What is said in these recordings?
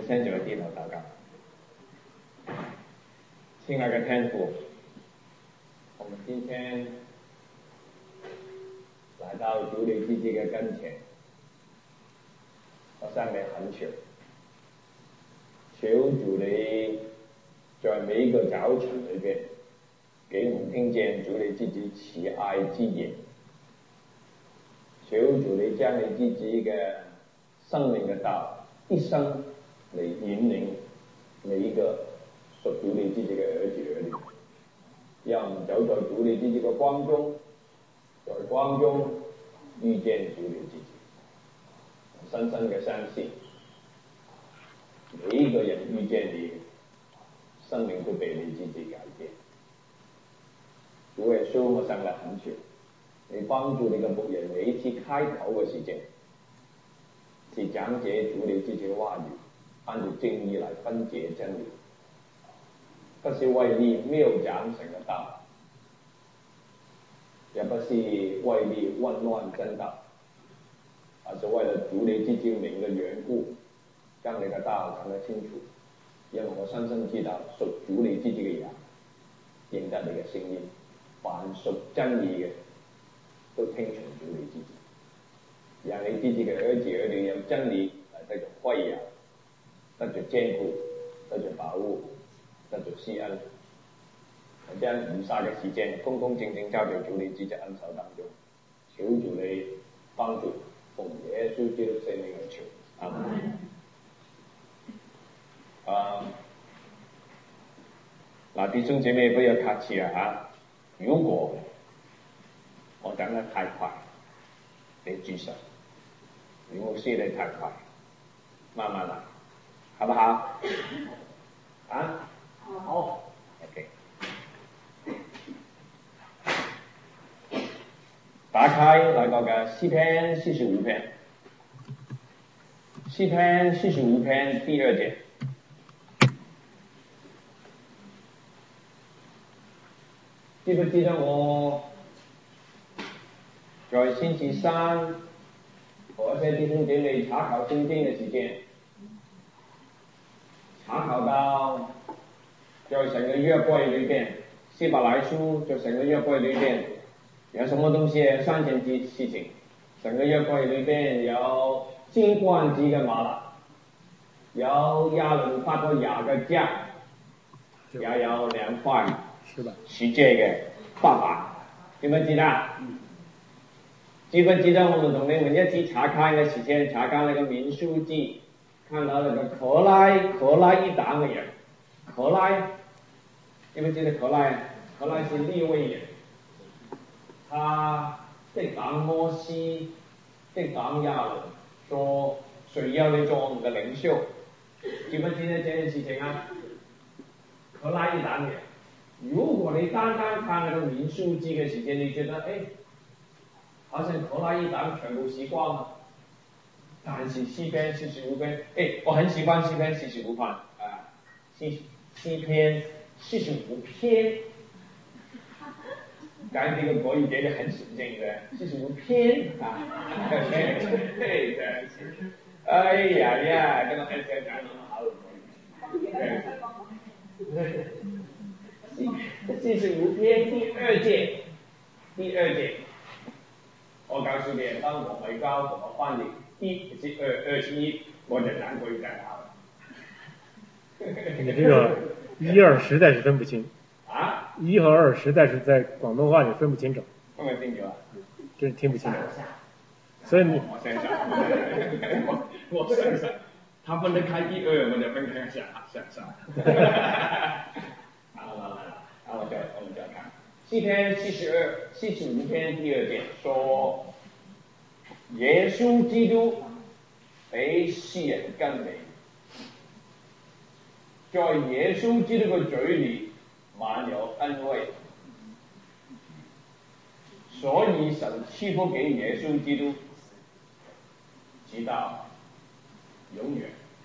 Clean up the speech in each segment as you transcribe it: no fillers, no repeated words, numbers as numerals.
先就低头祷告。亲爱的天父，我们今天来到主你自己嘅跟前，我向你恳求，求主你在每一個早晨裏邊，給我們聽見主你自己慈愛之言，求主你將你自己嘅生命嘅道一生嚟引領每一個屬主你自己嘅兒子兒女，讓我們走在主你自己嘅光中，在光中遇見主你自己。我深深嘅相信，每一個人遇見你，生命都被你自己改變。主耶穌，我向你懇求，你幫助你嘅僕人每一次開口嘅時間，是講解主你自己嘅話語，按照正義嚟分解真理，不是為你謬講神嘅道，也不是為你混亂真道，而是為了主你自己名嘅緣故，將你嘅道講得清楚，因為我深深知道屬主你自己嘅人認得你嘅聲音，凡屬真義嘅都聽從主你自己，讓你自己嘅兒子兒女有真理嚟得着餵養，得着堅固，得着保護，得着施恩。我將餘下嘅時間公公正正交在主你自己恩手當中，求主你幫助，奉耶穌基督聖名而求，阿門。弟兄姐妹不要客氣啊！如果我講得太快，你舉手；如果說得太快，慢慢來，好不好？啊？好。OK。打開那個嘅詩篇45篇，詩篇45篇第2節。記不記得我在星期三和一些弟兄姐妹查考聖經嘅時間，查考到在神嘅約櫃裏邊，希伯來書在神嘅約櫃裏邊有什麼東西3件事情？神嘅約櫃裏邊有金冠子嘅瑪納，有亞倫發過芽嘅杖，也有2塊是這個爸爸，記不記得？記不記得我們同你們一起查看嘅時間，查看那個民數記，看到那個可拉一黨嘅人，可拉，記不記得可拉？可拉是利未人，他敵擋摩西，敵擋亞倫，說誰要你做我們嘅領袖？記不記得這件事情啊？可拉一黨人。如果你單單看那個民數記嘅時間，你覺得好像可拉一黨全部死光了。但是詩篇45篇，我很喜歡詩篇45篇啊，詩篇45篇，講這個國語講得很純正的45篇啊，對，哎呀，這個很簡單，好45篇第2節，我告訴你，當我沒教怎麼翻譯21，我就難過一點了。 你這個1、2實在是分不清啊 ，1和2實在是在廣東話裡分不清楚。 分不清楚啊？ 真聽不清楚。所以你我想想，他分得開第2，我就分開想。我們再看詩篇45篇第2節說，耶穌基督比世人更美，在耶穌基督嘅嘴裏滿有恩惠，所以神賜福給耶穌基督，直到永遠。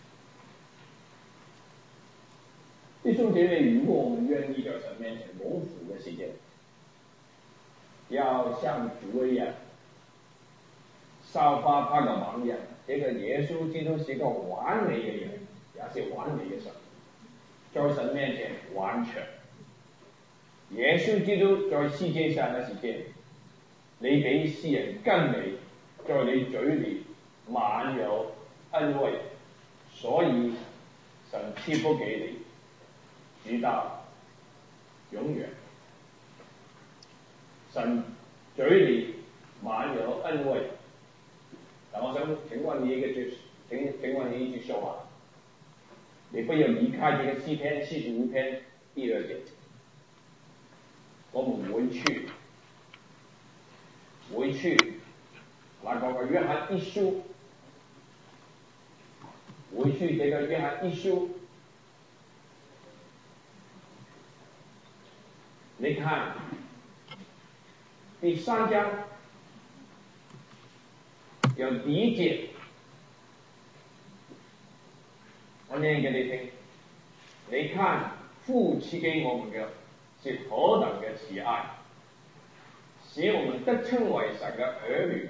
弟兄姐妹，如果我們願意在神面前蒙福嘅時間，要像主一樣，效法他嘅榜樣。這個耶穌基督是個完美嘅人，也他是完美的神，在神面前完全。耶穌基督在世界上嘅時間，你比世人更美，在你嘴裏滿有恩惠，所以神賜福給你，直到永遠。神嘴裏滿有恩惠。但我想請問你一句說話，你不要離開這個詩篇45篇第2節。我們回去那個約翰一書，回去這個約翰一書，你看第3章有第1節，我念給你聽。你看父賜給我們嘅是何等嘅慈愛，使我們得稱為神嘅兒女。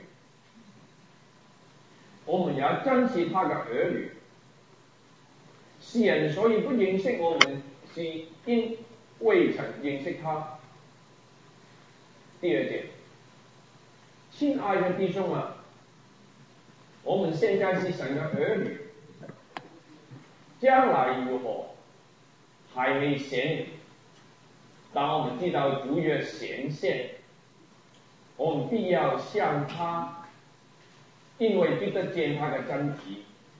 我們也真是他嘅兒女。世人所以不認識我們，是因未曾認識他。第2節，親愛的弟兄啊，我們現在是神嘅兒女，將來如何還未顯明，但我們知道主若顯現，我們必要像他，因為必得見他嘅真體。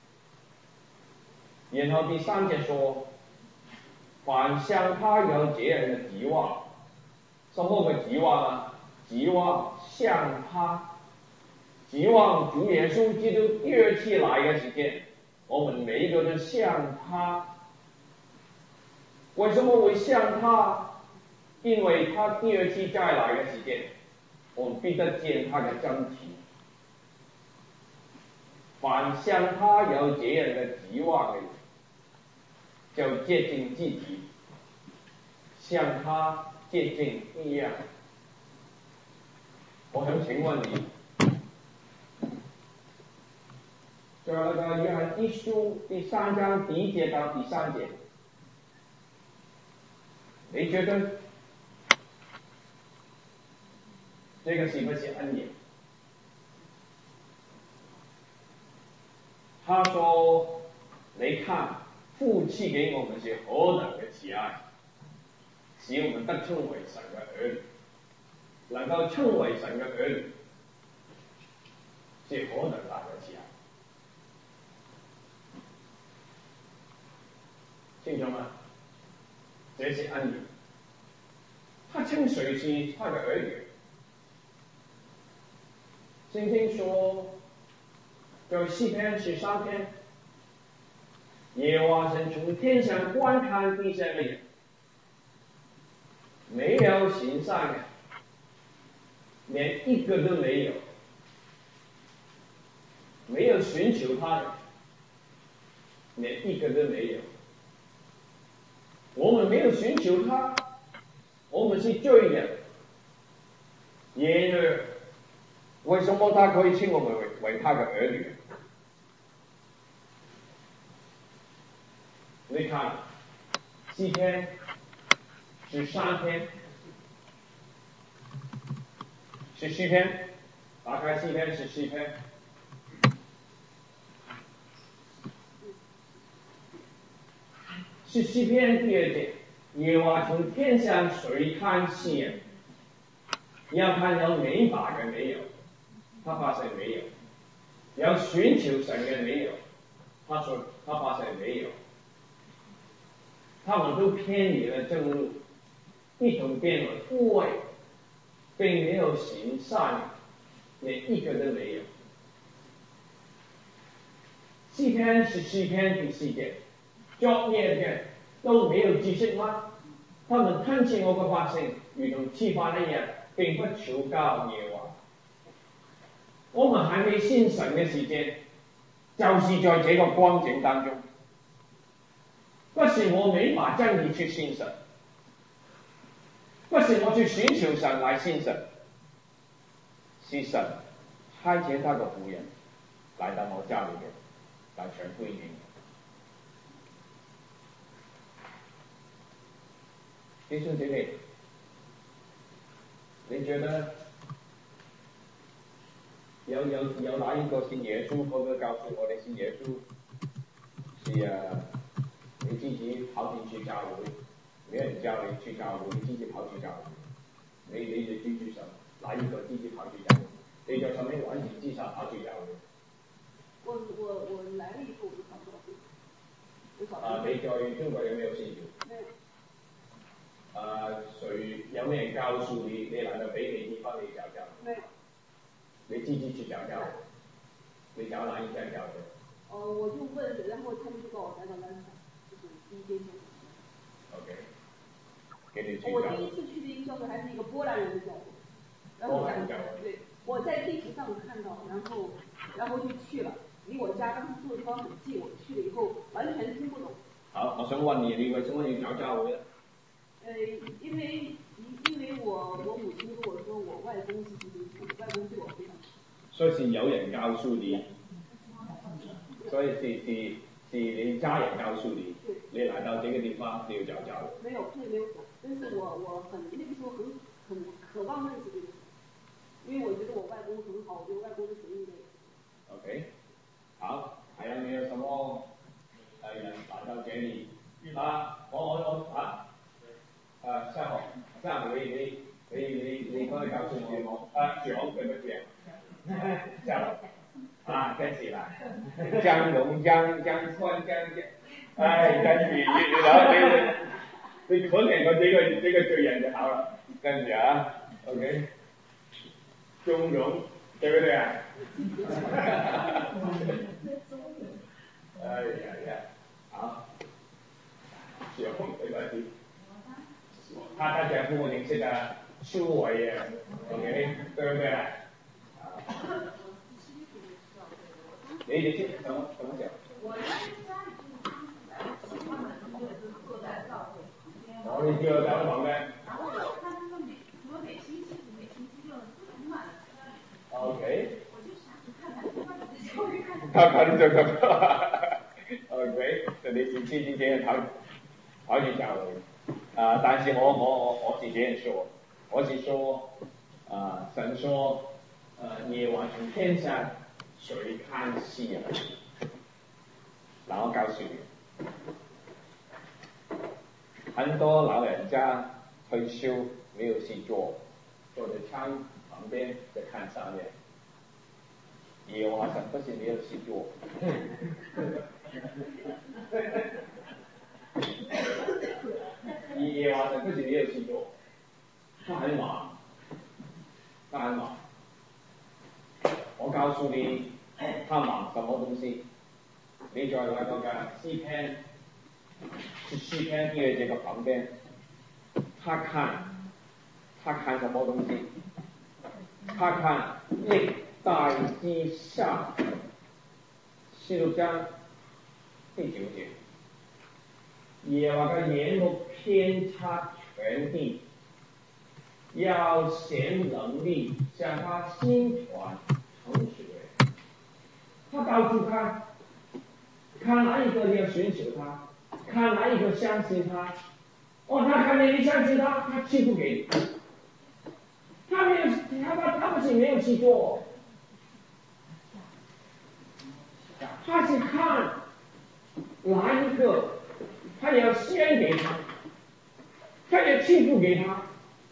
然後第3節說，凡像他有這樣的指望，什麼嘅指望啊？指望像他，指望主耶穌基督第2次來嘅時間，我們每一個都像他。為什麼會像他？因為他第2次再來嘅時間，我們必得見他嘅真體。凡像他有這樣嘅指望嘅人，就接近自己，像他接近一樣。我想請問你，在那個約翰一書第3章第1節到第3節，你覺得這個是不是恩典？他說：你看，父賜給我們是何等嘅慈愛，使我們得稱為神嘅兒女。能夠稱為神嘅兒女，是何等大嘅慈愛？清楚嗎？這是恩典。他稱誰是他嘅兒女？聖經說，在詩篇13篇，耶和華神從天上觀看地上嘅人，沒有行善嘅，連一個都沒有，沒有尋求他的，連一個都沒有。我們沒有尋求他，我們是罪人。然而，為什麼他可以稱我們為他的兒女？你看，詩篇13篇。14篇，打開詩篇14篇，14篇第2節，耶和華從天上垂看世人，要看有明白嘅沒有，他發現沒有；有尋求神嘅沒有，他發現沒有。他們都偏離了正路，一同變為污穢，並沒有行善，連一個都沒有。詩篇14篇第4節，作孽嘅都沒有知識嗎？他們吞吃我嘅百姓，如同吃飯一樣，並不求告耶和華。我們還未信神嘅時間，就是在這個光景當中。不是我沒把真理去信神，不是我去尋求神來信神，是神差遣他的僕人來到我家裏面來傳福音給我。 弟兄姐妹，你觉得有哪一个信耶稣，或者告诉我的信耶稣是你自己跑进去教会，没人叫你去教会，你自己跑去教会，你就举手，哪一个自己跑去教会？你在什么环境之下跑去教会？ 我来了以后我就跑教会。 你在中国有没有信主？ 没有。 谁有没有人告诉你，你来到北美地方你找教会？ 没有。 你自己去找教会？你找哪一家教会？ 我就问，然后他们就把我带到南山，就是第一间教会。 OK。给你去我第一次去的一个教会还是一个波兰人的教会，然后对，我在地图上看到，然后就去了，离我家当时住的地方很近，我去了以后完全听不懂。 好，我想问你，你为什么要找教会呢？ 因为我母亲跟我说，我外公是基督徒，外公对我非常好。 所以是有人告诉你，所以是你家人告诉你，你来到这个地方你要找教会。 没有，这没有讲，但是我那个时候很渴望认识这个人，因为我觉得我外公很好，我觉得外公是神一类。 OK， 好，还有没有什么人来到这里？下回你可以告诉我小对不对？小跟起来，江龙江川跟住你可能这个罪人就好了，跟住OK， 中庸，对不对啊？好，小没关系。他讲父母亲是的苏伟耶 ，OK， 对不对？你怎么讲？ 我家里就是他们就是坐在教会旁边。 你就在旁边。 然后我看他们每星期六不满的车里。 OK。 我就想去看看他们在教会看。 看这个。OK， 这里星期今天跑去教会。但是我是这样说，我是说，神说，夜晚从天上谁看戏啊？然后告诉你，很多老人家退休没有事做，坐在窗旁边在看上面。夜晚上不是没有事做。夜晚上不是没有事做，他很忙。我告诉你，他忙什么东西？你在那个诗篇第二这个旁边，他看什么东西？他看历代之下16章第9节。耶和华的眼目遍察全地，要显能力，向他心传诚实的人。他到处看，看哪一个要寻求他，看哪一个相信他。他看见你相信他，他赐福给你。他不是没有去做，他是看哪一个。他要先给他，他要赐福给他。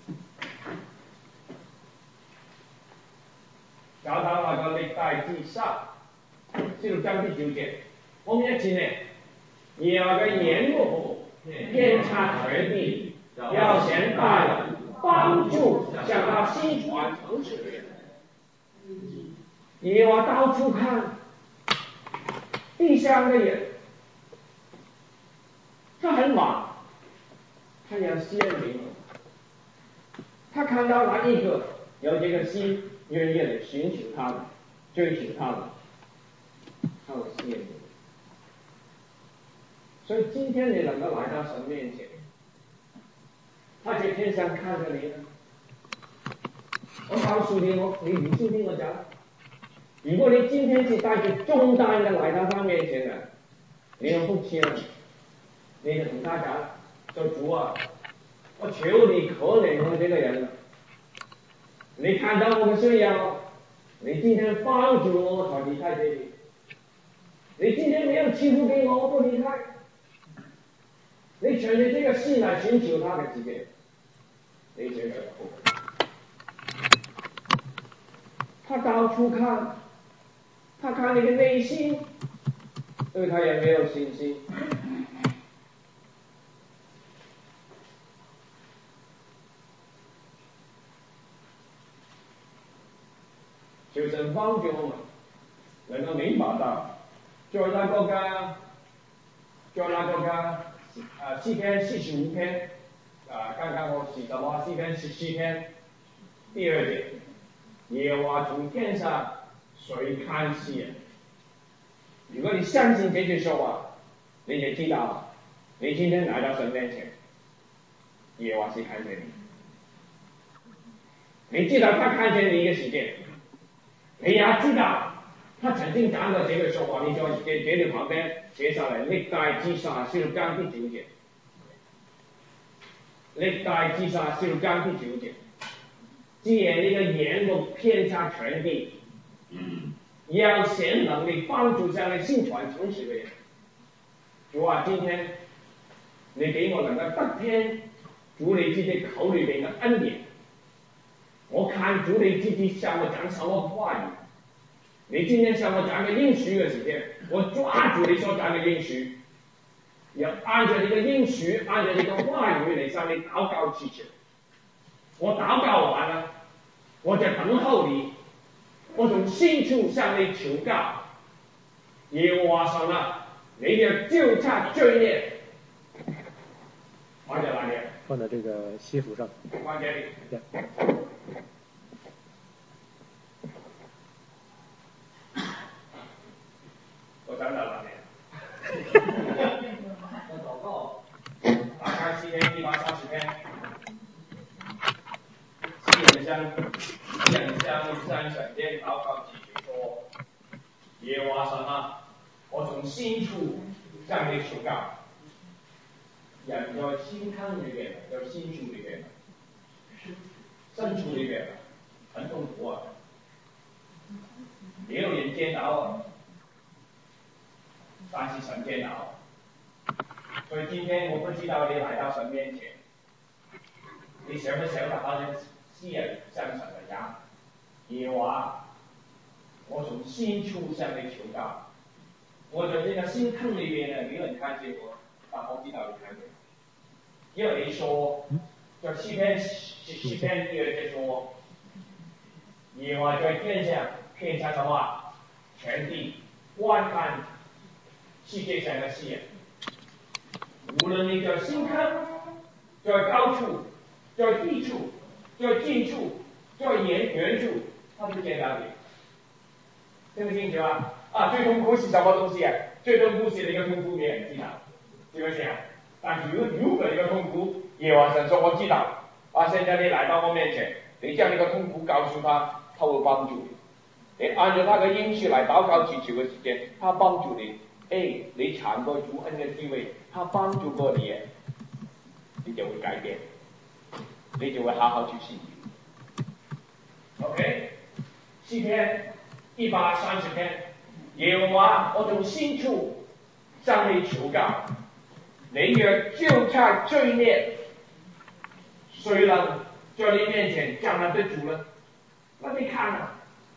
找到那个历代之上，16章第9节，我们一起呢，耶和华的眼目遍察全地，要显大能，帮助向他心传诚实的人。耶和华到处看，地上的人。他很忙，他要先明，他看到哪一个有这个心，愿意来寻求他的，追求他的，他会先明。所以今天你能够来到神面前，他在天上看着你呢。我告诉你，你就听我讲，如果你今天是带着重担的来到他面前的，你要不签。你就同他讲，说主啊， 我求你可怜我这个人了，你看到我的需要，你今天帮助我才离开这里，你今天没有欺负给我，我不离开。你存着这个心来寻求他的指点，你这个不，他到处看，他看你的内心，对他也没有信心。求神帮助我们能够明白到，在那个诗篇45篇刚刚我提到话诗篇17篇第2节，耶和华从天上谁看世人？如果你相信这句说话，你就知道，你今天来到神面前，耶和华是看见你，你知道他看见你的时间。你也知道，他曾经讲过这个说话，你在这里旁边写下来，历代志下16章第9节，历代志下16章第9节，既然你的眼目遍察全地，要显能力帮助这样的心传诚实的人。主啊，今天你给我能够得听主你自己口里面的恩典。我看主你自己向我讲什么话语，你今天向我讲个应许的时间，我抓住你所讲的应许，要按照你的应许，按照你的话语来向你祷告祈求。我祷告完了，我在等候你，我从深处向你求告。耶和华神啊，你要究察罪孽，放在哪里？ 放在这个西服上。 放这里。我讲到哪里？我祷告，打开诗篇130篇，诗人向神间祷告祈求说：耶和华神啊，我从深处向你求告。人在心坑里面，在深处里面，深处里面很痛苦啊，没有人见到啊。但是神见到，所以今天我不知道你来到神面前，你想不想得好像诗人向神的讲，耶和华，我从深处向你求告，我在这个心坑里面呢，没有人看见我，但我知道你看见，因为你说，在诗篇第2节说，耶和华在天上遍察什么？全地观看世界上的事人，无论你在深坑，在高处，在低处，在近处，在远处，他都见到你。听不清楚啊？最痛苦是什么东西啊？最痛苦是你的痛苦没人知道，是不是啊？但是如果你的痛苦，耶和华神说我知道，现在你来到我面前，你将你的痛苦告诉他，他会帮助你。你按照他的应许来祷告祈求的时间，他帮助你。你尝过主恩的滋味，他帮助过你，你就会改变，你就会好好去信。OK， 诗篇130篇，耶和华，我从深处向你求告，你若究察罪孽，谁能在你面前站得住呢？那你看啊，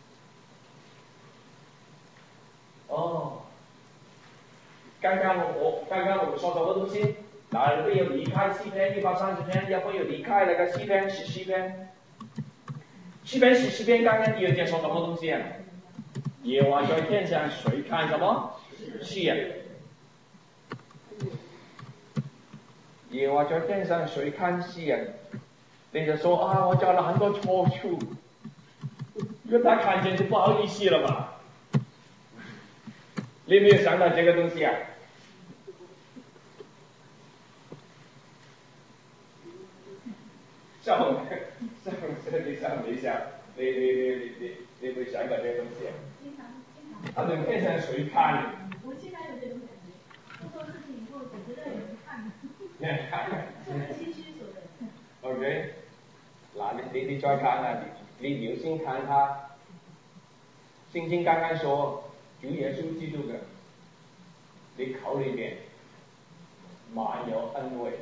刚刚我说什么东西？哪会有离开诗篇130篇，也会有离开那个诗篇14篇。诗篇14篇刚刚第2节说什么东西啊？耶和华在天上谁看什么？世人。耶和华在天上谁看世人？你就说我做了很多错处，如果他看见就不好意思了吧？你没有想到这个东西啊？上你会想到这个东西啊？他从天上谁看你？ 我经常有这种感觉，我做事情以后总觉得有人看，这是心虚所的。 你再看啊，你留心看他，圣经刚刚说主耶稣基督的，你口里边满有恩惠，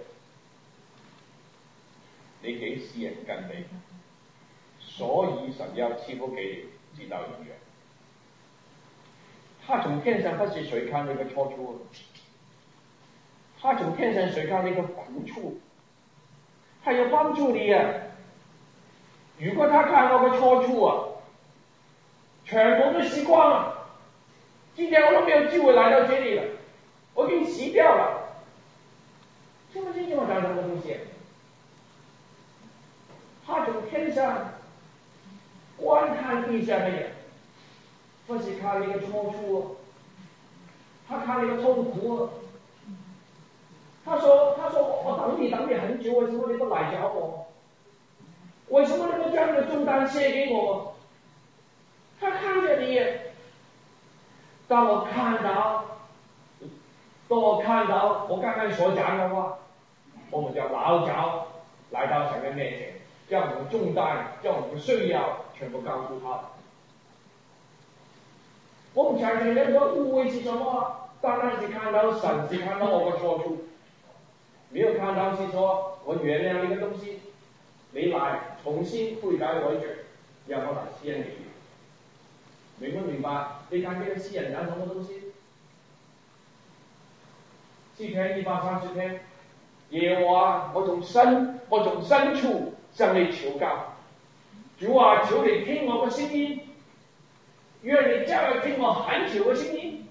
你给世人更美，所以神要赐福给你，直到永远。他从天上不是垂看你的错处，他从天上垂看你的苦处，他要帮助你啊！如果他看我的错处啊，全部都死光了，今天我都没有机会来到这里了，我已经死掉了。听不清楚我讲什么东西？他从天上观看地下的人，不是看你的错处，他看你的痛苦。他说我等你很久，为什么你不来找我？为什么你不将你的重担卸给我？他看着你，当我看到我刚刚所讲的话，我们就老早来到神的面前，将我们的重担，将我们的需要全部告诉他。我们常常人的误会是什么？当然是看到神，是看到我的错处，没有看到是说我原谅你的东西，你来重新悔改改罪，让我来施恩给你。明不明白？你看这个诗人讲什么东西？诗篇130篇，耶和华，我從深處向你求告，主啊，求你聽我嘅聲音，願你將來聽我懇求嘅聲音。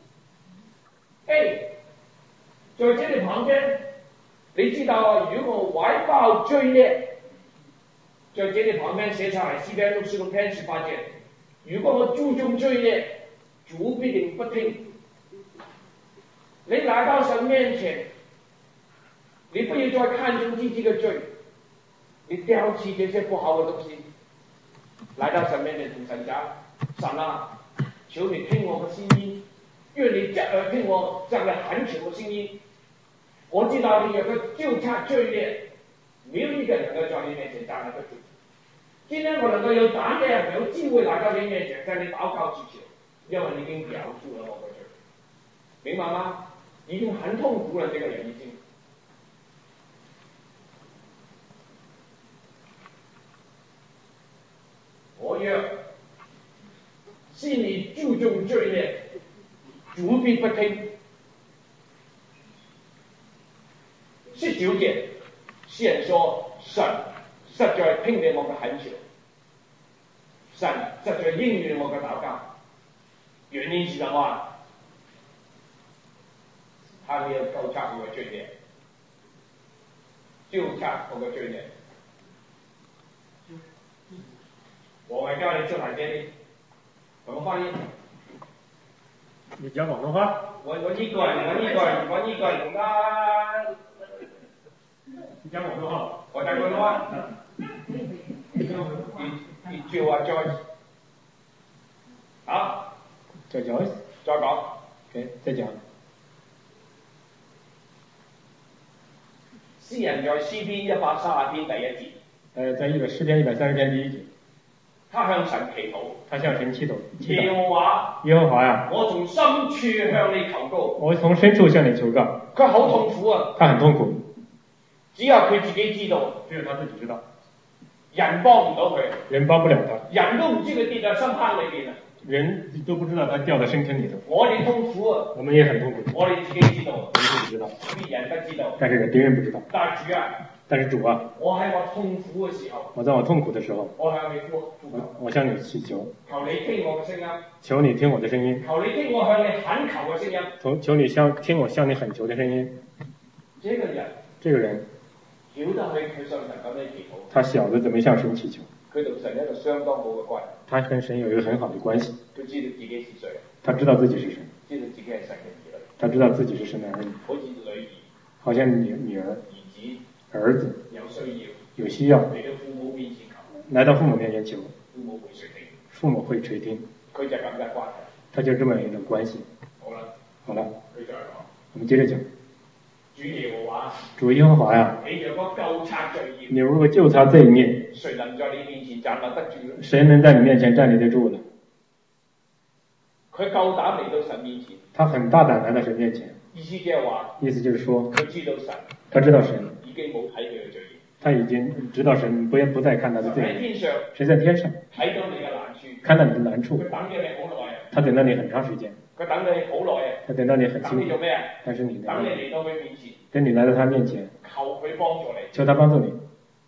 在這裏旁邊，你知道啊，如果我懷抱罪孽，在這裏旁邊寫出來，詩篇66篇18節。如果我注重罪孽，主必定不聽。你來到神面前，你不要再看重自己的罪，你丟棄這些不好的東西，來到神面前同神講：神啊，求你聽我的聲音，願你側耳聽我這樣的懇求的聲音。我知道你有個糾察罪孽，沒有一個人能夠在你面前站得住。今天我能夠有膽量，有機會來到你面前，向你禱告祈求，因為你已經表述了我的罪，明白嗎？已經很痛苦了，這個人已經。我若心裡注重罪孽，主必不聽。19節，詩人說：神實在聽見我嘅懇求，神實在應允我嘅禱告。原因是什麼？他沒有糾察我嘅罪孽，糾察我嘅罪孽。我來教你出來給你，怎麼翻譯？ 你講廣東話？ 我一個人同他。 你講廣東話？ 我講廣東話。你叫我 Joyce。好。 叫 Joyce。 再講。 OK， 再講。 詩人在詩篇130篇第1節。 在詩篇130篇第1節。 他向神祈禱。 他向神祈禱。 耶和華。 耶和華呀！ 我從深處向你求告。 我從深處向你求告。 佢好痛苦啊！ 他很痛苦。 只有佢自己知道。 只有他自己知道。 人幫唔到佢。 人幫不了他。 人都唔知佢跌在深坑裏邊啊！ 人都不知道他掉在深坑裡頭。 我哋痛苦啊！ 我們也很痛苦。 我哋自己知道。 我們自己知道。 別人不知道。 但是別人不知道。 但是主啊！ 我喺我痛苦嘅時候。 我在我痛苦的時候。 我向你我向你祈求。 求你聽我嘅聲音。 求你聽我的聲音。 求你聽我向你懇求嘅聲音。 求你聽我向你懇求的聲音。這個人。 曉得佢向神咁樣祈禱。 他曉得怎麼向神祈求。 佢同神有一個相當好嘅關係。 他跟神有一個很好的關係。 佢知道自己是誰。 他知道自己是誰。 知道自己係神嘅兒女。 他知道自己是神的兒女。 好似女兒。 好像女兒。兒子。 有需要。 有需要。 嚟到父母面前求。 來到父母面前求。 父母會垂聽。 父母會垂聽。 佢就咁嘅關係。 他就這麼一個關係。 好了。 好了。 佢再講。 我們接着講。 主耶和華， 主耶和華呀， 你若果究察罪孽， 你如果就他罪孽， 誰能在你面前站立得住呢？ 誰能在你面前站立得住呢？ 佢夠膽嚟到神面前， 他很大膽來到神面前， 意思即係話， 意思就是說， 佢知道神他知道神已經冇睇佢嘅罪孽， 他已經知道神不再看他的罪孽。 喺天上神在天上睇到你嘅難處， 看到你的難處， 佢等咗你好耐啊， 他等到你很長時間， 佢等你好耐啊， 他等到你很等辛苦你做咩啊？ 但是你呢等你嚟到佢面前， 等你來到他面前， 求佢幫助你。 求他幫助你。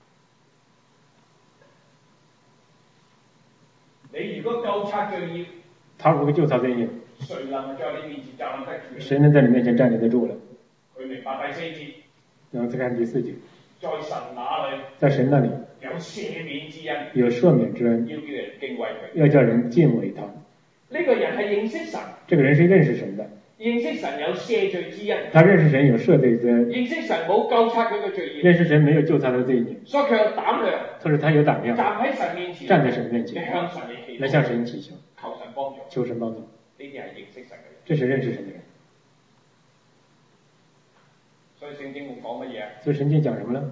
你如果究察罪孽， 他如果就他罪孽， 誰能在你面前站立得住呢？ 誰能在你面前站立得住呢？ 佢明白第4節， 然後再看第4節， 在神那裏在神那裡有赦免之恩， 有赦免之恩， 要叫人敬畏佢。 要叫人敬畏他。 呢個人係認識神， 這個人是認識神的， 認識神有赦罪之恩， 他認識神有赦罪之恩， 認識神冇究察佢嘅罪孽， 認識神沒有救他的罪孽， 所以佢有膽量他說他有膽量站喺神面前， 站在神面你前向神嚟祈禱， 來向神祈求， 求神幫助。 求神幫助。 呢啲係認識神嘅人。 這是認識神的人。 所以聖經會講乜嘢啊？ 所以聖經講什麼呢？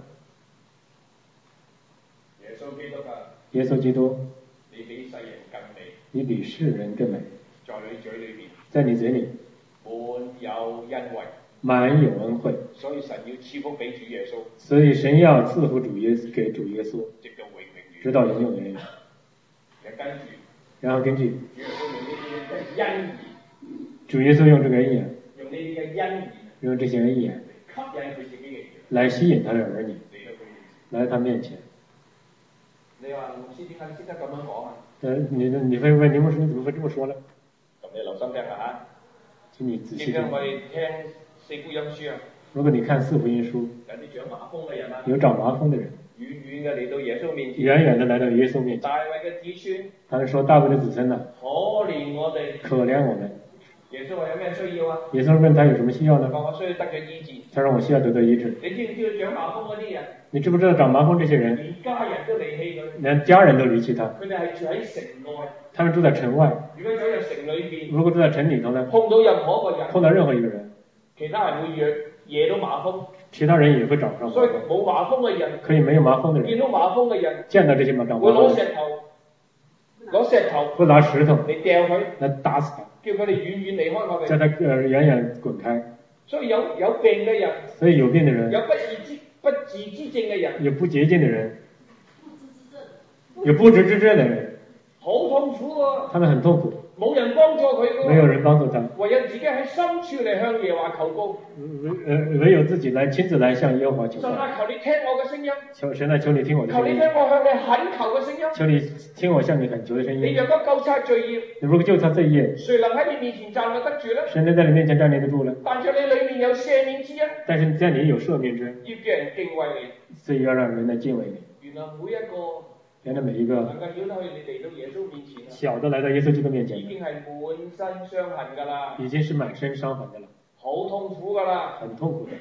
耶穌基督啊， 耶穌基督， 你比世人更美， 你比世人更美， 在你嘴裏邊在你嘴裡滿有恩惠， 滿有恩惠， 所以神要賜福俾主耶穌， 所以神要賜福給主耶穌， 直到永永遠遠。 直到永永遠遠。 跟住， 然後根據主耶穌用呢啲嘅恩言， 主耶穌用這個恩言， 用呢啲嘅恩言用這些恩言吸引佢自己嘅兒女來吸引他的兒女嚟到佢面前。 來他面前。 你話牧師點解你識得咁樣講啊？ 你會問林牧師你怎麼會這麼說呢？ 咁你留心聽下嚇。 請你仔細點解我聽。 哋聽四福音書啊？ 如果你看四福音書， 有啲長麻風嘅人啊， 有長麻風的人， 遠遠嘅嚟到耶穌面前， 遠遠的來到耶穌面前， 大衛嘅子孫， 他就說大衛的子孫呢， 可憐我哋。 可憐我們。 耶穌話有咩需要啊？ 耶穌問他有什麼需要呢？ 話我需要得嘅醫治。 他說我需要得到醫治。 你知唔知道長麻風嗰啲人， 你知不知道長麻風這些人， 連家人都離棄佢， 連家人都離棄他， 佢哋係住喺城外。 他們住在城外。 如果走入城裏邊， 如果住在城裡頭呢， 碰到任何一個人， 碰到任何一個人， 其他人會惹到麻風， 其他人也會長上麻所以風。 冇麻風嘅人， 可以沒有麻風的人， 見到麻風嘅人， 見到這些長麻會風的人， 攞石頭，攞石頭會拿石頭嚟掉佢， 來打死他， 叫佢哋遠遠離開我哋。 叫他遠遠滾開。 所以有病嘅人， 所以有病的人， 有不治之症嘅人， 有不潔淨的人，有不治之症的人， 好痛苦喎， 他們很痛苦， 冇人幫助佢嘅喎， 沒有人幫助他， 唯有自己喺深處嚟向耶和華求告。 唯有自己來親自來向耶和華求告。 神啊，求你聽我嘅聲音， 神啊，求你聽我的聲音， 求你聽我向你懇求嘅聲音。 求你聽我向你懇求的聲音。 你若果究察罪孽， 你如果就他罪業， 誰能喺你面前站立得住呢？ 誰能在你面前站立得住呢？ 但在你裏面有赦免之恩， 但是在你有赦免之恩， 要叫人敬畏你。 所以要讓人來敬畏你。 原來每一個原來每一個能夠曉得去你嚟到耶穌面前啊， 小的來到耶穌基督面前已，經係滿身傷痕㗎啦， 已經是滿身傷痕的了， 好痛苦㗎啦。 很痛苦的。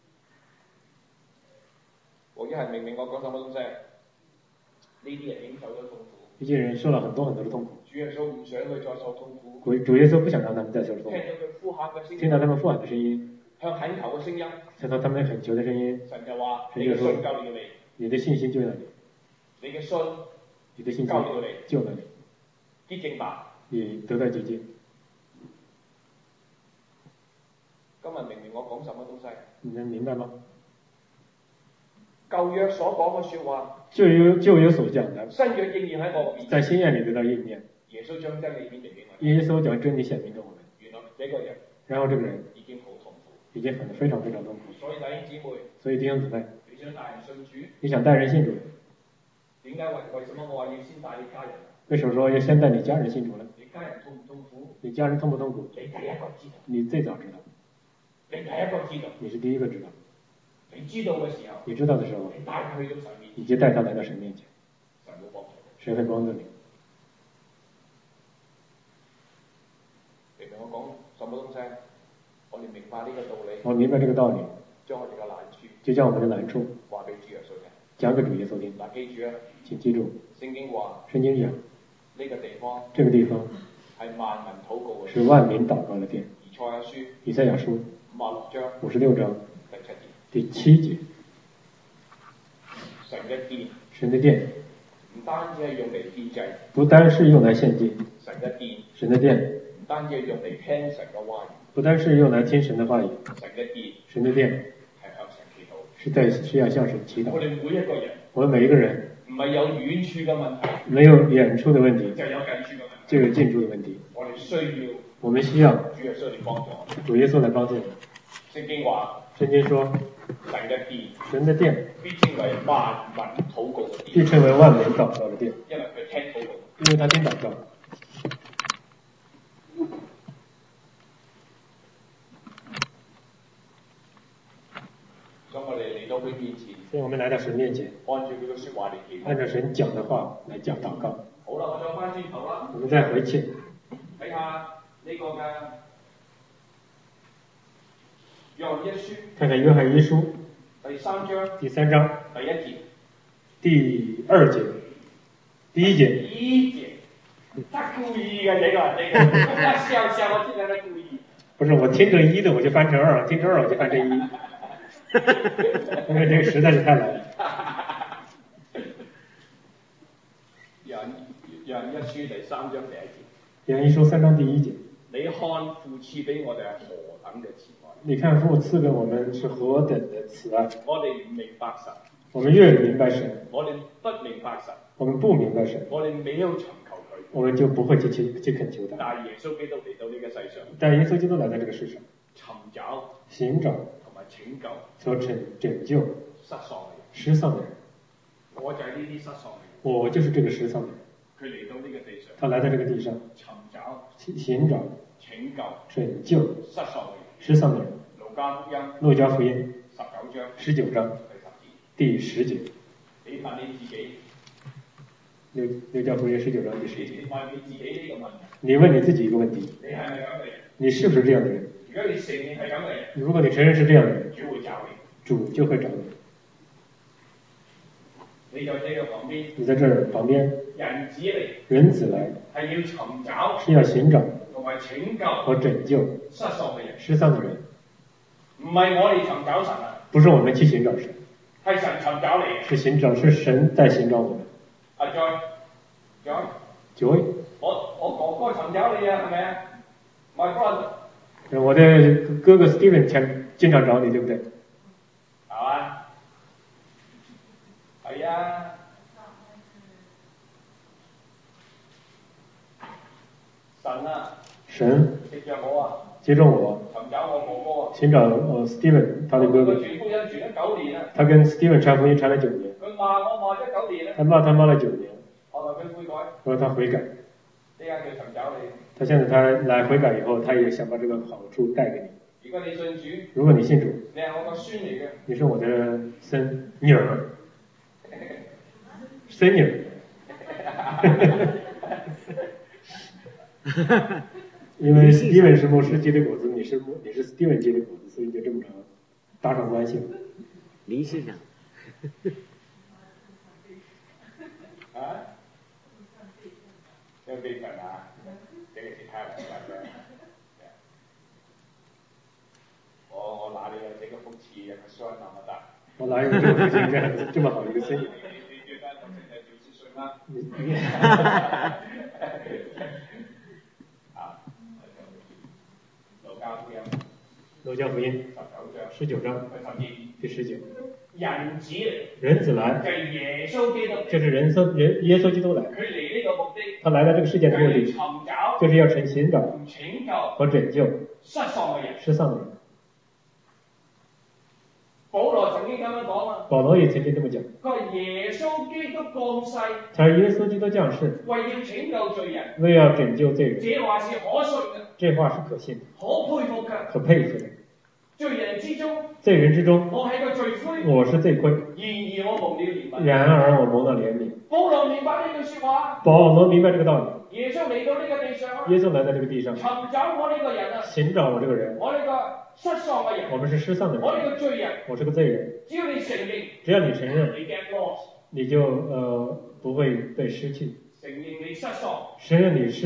我一係明明我講什麼東西，呢啲人已經受咗痛苦。 這些人受了很多很多的痛苦， 主耶穌唔想佢再受痛苦， 主耶穌不想讓他們再受痛苦聽，到佢呼喊嘅聲聽到他音， 們呼喊的聲音， 向懇求嘅聲音， 聽到他們懇求的聲音， 神就話： 神就說你嘅信救了你， 你的信心救了你， 你嘅信你的信心救了你， 救了你， 潔淨吧。 你得到潔淨。 今日明明我講什麼東西， 你能明白嗎？ 舊約所講嘅説話， 舊約所講的， 新約應驗喺我面前。 在新約裏得到應驗。 耶穌將真理顯明俾我哋， 耶穌將真理顯明給我們， 原來呢個人然後這個人已經好痛苦。 已經非常非常痛苦。 所以弟兄姊妹， 所以弟兄姊妹， 你想帶人信主， 你想帶人信主， 點解為什麼我話要先帶你家人？ 為什麼說要先帶你家人信主呢？ 你家人痛唔痛苦？ 你家人痛不痛苦？ 你第一個知道， 你最早知道， 你第一個知道， 你是第一個知道。 你知道嘅時候， 你知道的時候， 你帶佢去到神面前， 你就帶他來到神面前， 神會幫助你。 神會幫助你。 明明我講什麼東西，我哋明白呢個道理， 我明白這個道理， 將我哋嘅難處就將我們的難處話俾主耶穌聽。 講給主耶穌聽。 嗱，記住啊， 請記住， 聖經話聖經講呢個地方這個地方係萬民禱告嘅地是萬民禱告的殿。 以賽亞書以賽亞書 56章 56章第第7节， 神嘅殿， 神的殿唔單止係用嚟獻祭， 不單是用來獻祭， 神嘅殿神的殿唔單止係用嚟聽神嘅話語， 不單是用來聽神的話語， 神嘅殿神的殿係向神祈禱。 是要向神祈禱。 我哋每一個人我們每一個人唔係有遠處嘅問題， 沒有遠處的問題， 就有近處嘅問題。 就有近處的問題。 我哋需要我們需要主耶穌嚟幫助我哋。 主耶穌來幫助我們。 聖經話， 聖經說， 神嘅殿神的殿必稱為萬民禱告嘅必殿， 稱為萬民禱告的殿， 因為佢聽禱告。 因為他聽禱告。 所以我哋嚟到佢面前， 所以我們來到神面前， 按照佢嘅説話嚟祈禱。 按照神講的話來講禱告。 好啦，我再翻轉頭啦， 我們再回去睇下呢個嘅約翰一書看看約翰一書第3章第3章第1節。 第2節第1節。 一節，他故意嘅這個，他笑笑，我記得他故意。 不是我聽成1的我就翻成2，聽成2我就翻成1，因為這個實在是太難了。 約翰一書第3章第1節。 約翰一書3章第1節。 你看父賜俾我哋係何等嘅慈愛。 你看父賜給我們是何等的慈愛。 我哋唔明白神。 我們越明白神， 我哋不明白神。 我們不明白神， 我哋沒有尋求佢。 我們就不會去懇求他。 但耶穌基督嚟到呢個世上。 但耶穌基督來到這個世上， 尋找、 尋找同埋拯救所拯救失喪嘅人。 失喪的人。 我就係呢啲失喪嘅人。 我就是這個失喪的人。 佢嚟到呢個地上。 他來到這個地上， 尋找、 尋找、 拯救失喪的人。 失喪嘅人。路加福音 19章第10節。 你問你自己。 路加福音19章第10節。 你問你自己呢個問題。 你問你自己一個問題。 你係咪咁嘅人？ 你是不是這樣的人？ 如果你承認係咁嘅人， 如果你承認是這樣的人， 主會找你。 主就會找你。 你在這個旁邊。 你在這旁邊。 人子嚟。 人子來。 係要尋找。 是要尋找。 同埋拯救。 和拯救。 失喪嘅人。 失喪的人。 唔係我哋尋找神啊。 不是我們去尋找神。 係神尋找你。 是神在尋找我們。 阿 Joy。 我哥哥尋找你啊，係咪啊 ？My brother。 我的哥哥 Steven 經常找你，對不對？ 係嘛？係啊。神啊。 神。 接着我啊。 接着我。 尋找我哥哥啊。 尋找Steven 他的哥哥。 佢傳福音傳咗9年啊。 他跟 Steven 傳福音傳了9年。 佢罵我罵咗9年啊。 他罵了9年。 後來佢悔改。 後來他悔改。 呢家佢尋找你。 他現在他來悔改以後，他也想把這個好處帶給你。 如果你信主。 如果你信主。 你係我個孫嚟嘅。你是我的孫女兒。孫女。因為 Steven 是牧師結的果子，你是 Steven 結的果子，所以就這麼着搭上關係了。 林市長。 啊？有秘密啊？這個是開玩笑嘅。我哪裏有這個福氣，有個孫那麼大？ 我哪有這個福氣，這麼好一個孫女？ 你覺得我現在90歲嗎？ 路加福音19章第10節。人子來，就是耶穌基督來。他來到這個世界的目的，就是要尋找和拯救失喪的人。 保羅曾經咁樣講啊。 保羅也曾經這麼講。 佢話耶穌基督降世。 他說耶穌基督降世。 為要拯救罪人。 為要拯救罪人。 這話是可信嘅。 這話是可信的。 可佩服嘅。 可佩服的。 罪人之中。 罪人之中。 我係個罪魁。 我是罪魁。 然而我蒙了憐憫。 然而我蒙了憐憫。 保羅明白呢句說話。 保羅明白這個道理。 耶穌嚟到呢個地上。 耶穌來到這個地上。 尋找我呢個人啊。 尋找我這個人。 我呢個失喪嘅人。 我們是失喪的人。 我呢個罪人。 我是個罪人。 只要你承認。 只要你承認。 你 get lost。 你就不會被失去。 承認你失喪。 承認你失喪。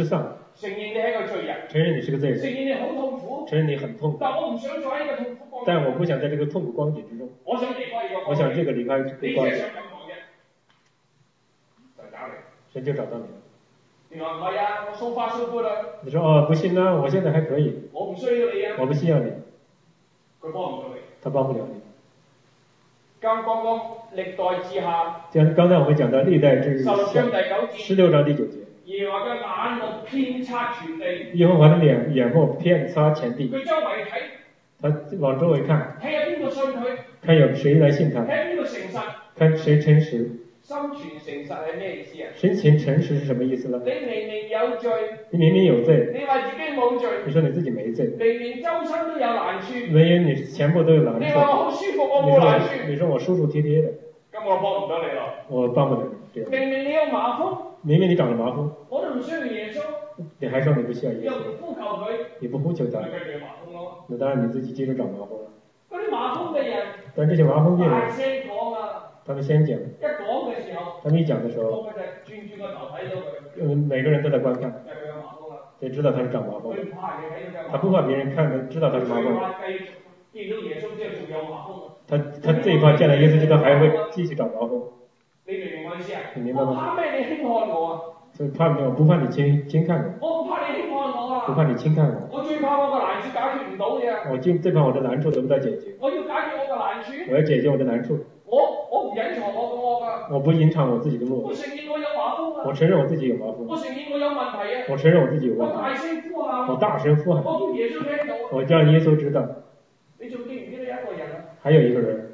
承認你係個罪人， 承認你是個罪人， 承認你好痛苦， 承認你很痛苦， 但我唔想再喺呢個痛苦光景， 但我不想在這個痛苦光景之中， 我想離開呢個光景， 我想這個離開這個光景， 你只係想咁講啫，就找你， 神就找到你。 你話唔係啊，我 so far so good 啦， 你說哦不行啊，我現在還可以， 我唔需要你啊， 我不需要你， 佢幫唔到你， 他幫不了你。 剛剛歷代志下， 像剛才我們講到歷代志下 16章第9節 ，16章第9節， 耶和華嘅眼目遍察全地， 耶和華的眼目遍察全地， 佢周圍睇， 他往周圍看， 睇下邊個信佢， 看有誰來信他， 睇下邊個誠實， 看誰誠實。 心存誠實係咩意思啊？ 心存誠實是什麼意思呢？ 你明明有罪， 你明明有罪， 你話自己冇罪， 你說你自己沒罪， 明明周身都有難處， 明明你全部都有難處， 你話我好舒服，我冇難處， 你說我舒服貼貼的， 咁我幫唔到你咯。 我幫不了你。 明明你有麻風， 明明你長了麻風， 我都唔需要耶穌， 你還說你不需要耶穌， 又唔呼求佢， 你不呼求他， 咪繼續有麻風咯。 那當然你自己接着長麻風了。 嗰啲麻風嘅人， 但這些麻風病大人， 聲講啊！ 他們先講， 一講嘅時候， 他們一講的時候， 我咪就轉個頭睇到佢， 每個人都在觀看， 就係佢有麻風啦。 得知道他是長麻風， 佢唔怕人哋睇到他不怕別人看的知道他是麻風， 佢話繼續見到耶穌之後仲有麻風啊！ 他最怕見到耶穌基督還會繼續長麻風， 你明唔明我意思啊？ 你明白嗎？ 我怕咩？你輕看我啊！ 所以怕沒有，不怕你輕看我， 我唔怕你輕看我啊！ 不怕你輕看我， 我最怕我個難處解決唔到嘅。 我最怕我的難處得不到解決， 我要解決我個難處。 我要解決我的難處， 我唔隱藏我個惡㗎。 我不隱藏我自己的我惡， 承認我有麻風啊！ 我承認我自己有麻風， 我承認我有問題啊！ 我承認我自己有我問題， 大聲呼喊， 我大聲呼喊， 我叫耶穌聽到。 我叫耶穌知道。 你仲記唔記得有一個人啊？ 還有一個人，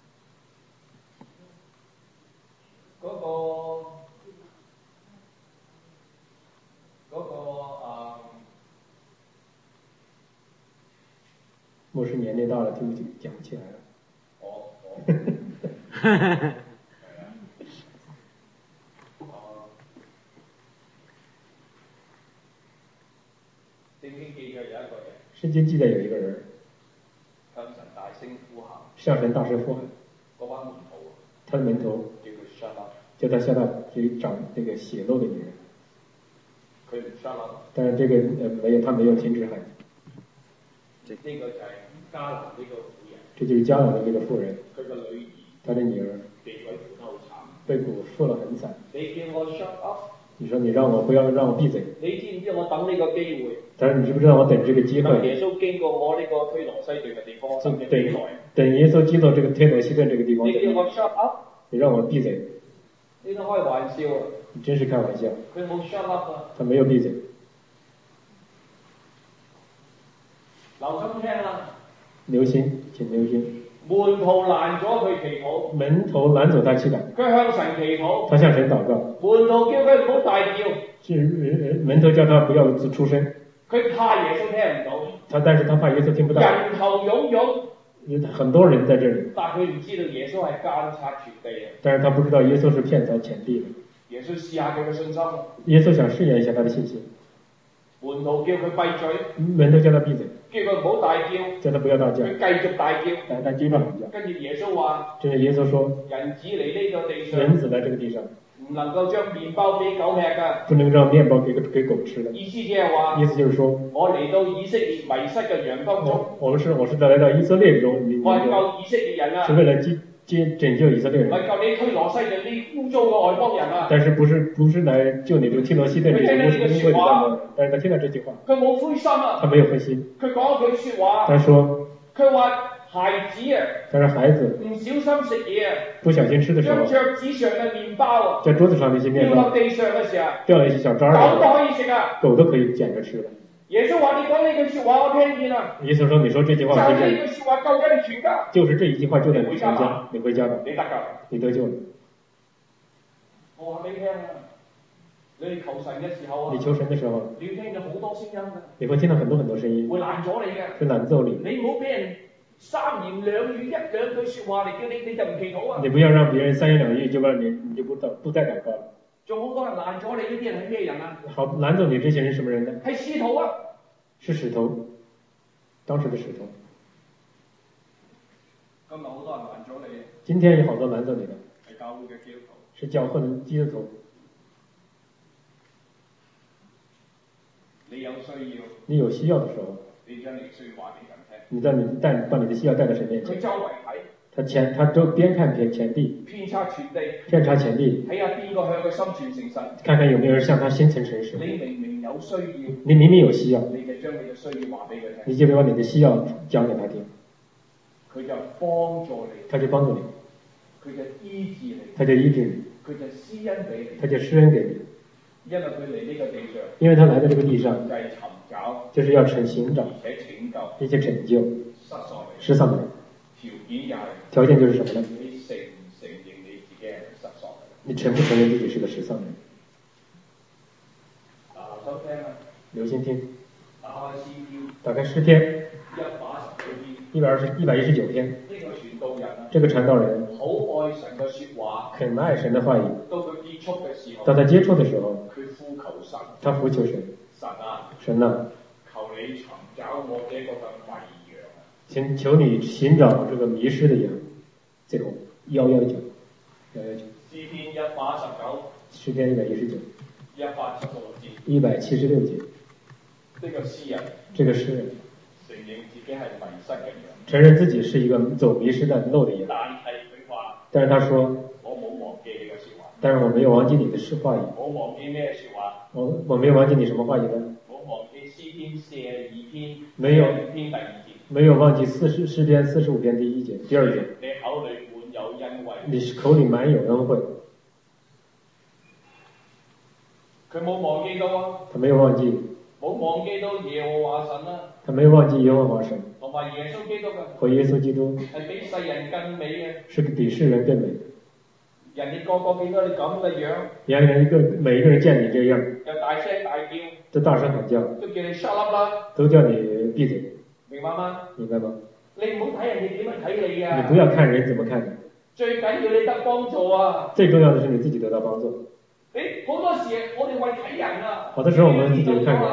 嗰個牧師年齡大了，聽不起，講不起來了。 聖經記載有一個人， 聖經記載有一個人向神大聲呼喊， 向神大聲呼喊， 嗰班門徒， 他的門徒叫佢 shut up， 叫他下到去找那個血漏的女人， 佢唔 shut up， 但是這個他沒有停止喊。 呢個就係迦南呢個婦人， 這就是迦南的這個婦人， 佢個女兒， 他的女兒被鬼附得好慘， 被鬼附得很慘。 你叫我 shut up， 你說你讓我不要讓我閉嘴， 你知唔知我等呢個機會？ 但是你知不知道我等這個機會？ 耶穌經過我呢個推羅西頓嘅地方，等咗幾耐？ 等耶穌經過這個推羅西頓這個地方， 你叫我 shut up， 你讓我閉嘴， 你都開玩笑啊！ 你真是開玩笑。 佢冇 shut up 啊！ 他沒有閉嘴。 留心聽啊！ 留心，請留心。 門徒攔咗佢祈禱， 門徒攔走他祈禱。 佢向神祈禱， 他向神禱告。 門徒叫佢唔好大叫， 門徒叫他不要出聲。 佢怕耶穌聽唔到， 但是他怕耶穌聽不到。 人頭湧湧， 很多人在這裡， 但佢唔知道耶穌係監察全地嘅。 但是他不知道耶穌是遍察全地的。 耶穌試下佢嘅信心， 耶穌想試驗一下他的信心。 門徒叫佢閉嘴， 門徒叫他閉嘴， 叫佢唔好大叫， 叫他不要大叫， 佢繼續大叫， 但繼續喊叫。 跟住耶穌話： 這是耶穌說， 人子嚟呢個地上， 人子來這個地上， 唔能夠將麵包俾狗吃㗎。 不能讓麵包給狗吃的。 意思即係話， 意思就是說， 我嚟到以色列迷失嘅羊當中， 我是來到以色列中， 我係救以色列人啊， 是為了拯救以色列人， 唔係救你推羅西頓啲污糟嘅外邦人啊。 但是不是來救你這個推羅西頓這些污穢的地方，但是他聽到這句話， 佢冇灰心啊， 他沒有灰心， 佢講一句説話， 他說， 佢話孩子啊， 他說孩子唔小心食嘢啊， 不小心吃的時候， 將桌子上嘅麵包啊， 在桌子上那些麵包掉落地上嘅時候， 掉了一些小渣狗都兒， 可以食啊。 狗都可以撿着吃的。 耶穌話：你講呢句説話，我聽見啦。 耶穌說：你說這句話， 就呢句説話救緊你全家， 就是這一句話救了你全家，你回家吧， 你得㗎， 你得救了。 我話俾你聽啊，你哋求神嘅時候啊， 你求神的時候， 你要聽到好多聲音㗎， 你會聽到很多很多聲音， 會攔咗你嘅， 會攔奏你。 你唔好俾人三言兩語一兩句説話嚟叫你，你就唔祈禱啊。 你不要讓別人三言兩語就讓你就不再禱告了。 仲好多人攔咗你，呢啲人係咩人啊？ 好，攔走你這些人什麼人呢？ 係使徒啊！ 是使徒，當時的使徒。 今日好多人攔咗你。 今天有好多攔走你的， 係教會嘅基督徒。 是教會的基督徒。 你有需要的时候，你把你的需要带到神面前。他都边看前地，遍察前地，看看有没有人向他心诚诚实。你明明有需要，你就把你的需要讲给他听，他就帮助你，他就医治你，他就施恩给你。因为他来到这个地上，就是要寻找并且拯救失丧的人。条件就是什么呢？你承不承认自己是个失丧人？留心听，打开诗篇119篇。这个传道人很爱神的话语，到他接触的时候，他呼求神，神啊，求你寻找这个迷失的羊。最后119，诗篇119，176节。这个诗人承认自己是一个走迷失的漏的羊，但是他说，但是我没有忘记你的话语。我没有忘记你什么话语呢？没有忘记诗篇45篇第1节第2节。你口里满有恩惠。他没有忘记。他没有忘记耶和华神和耶稣基督是比世人更美。每一个人见你这样，都大声喊叫，都叫你闭嘴。明白吗？你不要看人怎么看你，最重要的是你自己得到帮助。好多时候我们自己看人，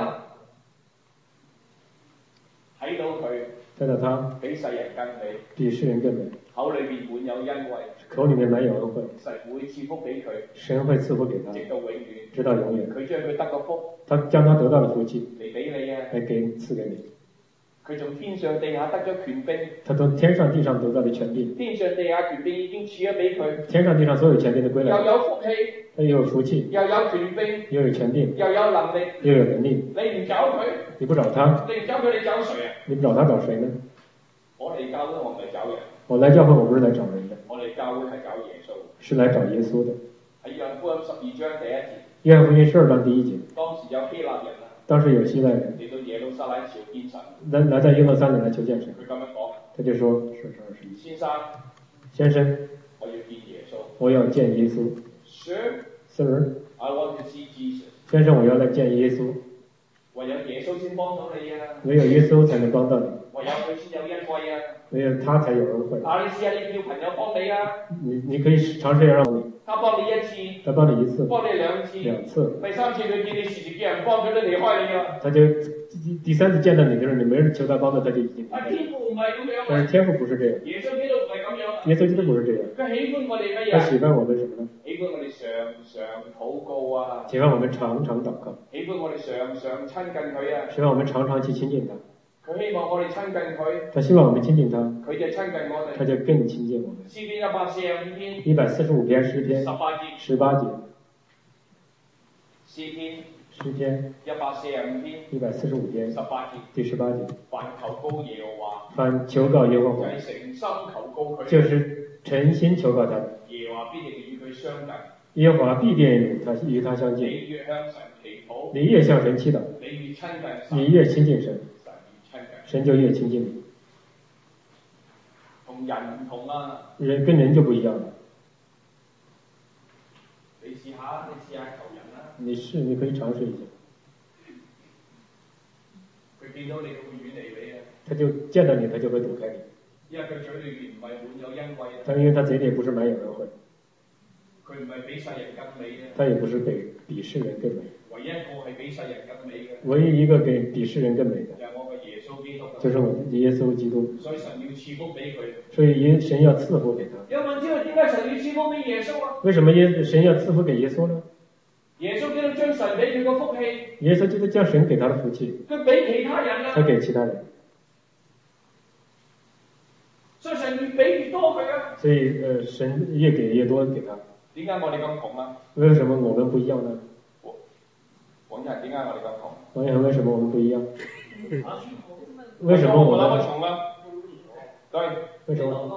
看到他比世人更美，口里面满有恩惠，神会赐福给他，直到永远。他将他得到的福气来赐给你。他從天上地下得咗權柄，他從天上地上得到的權柄，天上地下權柄已經賜咗俾佢，天上地上所有權柄都歸來，又有福氣，他有福氣，又有權柄，又有權柄，又有能力，又有能力。你唔找佢，你不找他，你唔找佢，你找誰啊？你不找他找誰呢？我嚟教會，我唔係找人。我來教會，我不是來找人的。我嚟教會係找耶穌，是來找耶穌的。喺約翰福音12章第1節，約翰福音12章第1節，當時有希臘人。當時有希臘人嚟到耶路撒冷朝見神，來到耶路撒冷來求見神。佢咁樣講，他就說：先生，我要見耶穌。我要見耶穌。Sir, I want to see Jesus. 先生，我要來見耶穌。唯有耶穌先幫到你啊！唯有耶穌才能幫到你。唯有佢先有恩惠啊！唯有他才有恩惠。你試下你叫朋友幫你啊！你可以嘗試要讓你。他幫你1次，他幫你1次，幫你2次，第3次佢見你時時叫人幫佢都離開你啊！他就第3次見到你的時候，你沒人求他幫助，他就已經。天父唔係咁樣。但是天父不是這樣。耶穌基督唔係咁樣。耶穌基督不是這樣。佢喜歡我哋乜嘢？他喜歡我們什麼呢？喜歡我哋常禱告啊！喜歡我們常常禱告。喜歡我哋常親近佢啊！希望我們常常去親近他。佢希望我哋親近佢，他希望我們親近他，佢就親近我哋，他就更親近我們。詩篇145篇，145篇詩篇18節，詩篇145篇18節，第18節，凡求告耶和華，凡求告耶和華，就係誠心求告佢，就是誠心求告他，耶和華必定與佢相近，耶和華必定與他相近。你越向神祈禱，你越向神祈禱，你越親近神，你越親近神。神就越親近你，同人唔同啊！人跟人就不一樣了。你試下求人啦。你可以嘗試一下。佢見到你，佢會遠離你啊！他就見到你，他就會躲開你。因為佢嘴裏邊唔係滿有恩惠啊。因為他嘴裏不是滿有恩惠。佢唔係比世人更美嘅。他也不是比世人更美。唯一一個係比世人更美嘅。唯一一個比世人更美嘅。就是我的耶穌基督，所以神要賜福俾佢，所以神要賜福給他。有冇人知道點解神要賜福俾耶穌啊？為什麼神要賜福給耶穌呢？耶穌基督將神神俾佢個福氣， 耶穌基督將神給他的福氣， 佢俾其他人啊， 他給其他人， 所以神越俾越多佢啊。 所以神越給越多給他。 點解我哋咁窮啊？ 為什麼我們不一樣呢？ 廣人點解我哋咁窮？ 王人為什麼我們不一樣？為什麼我們窮啊？對， 為什麼？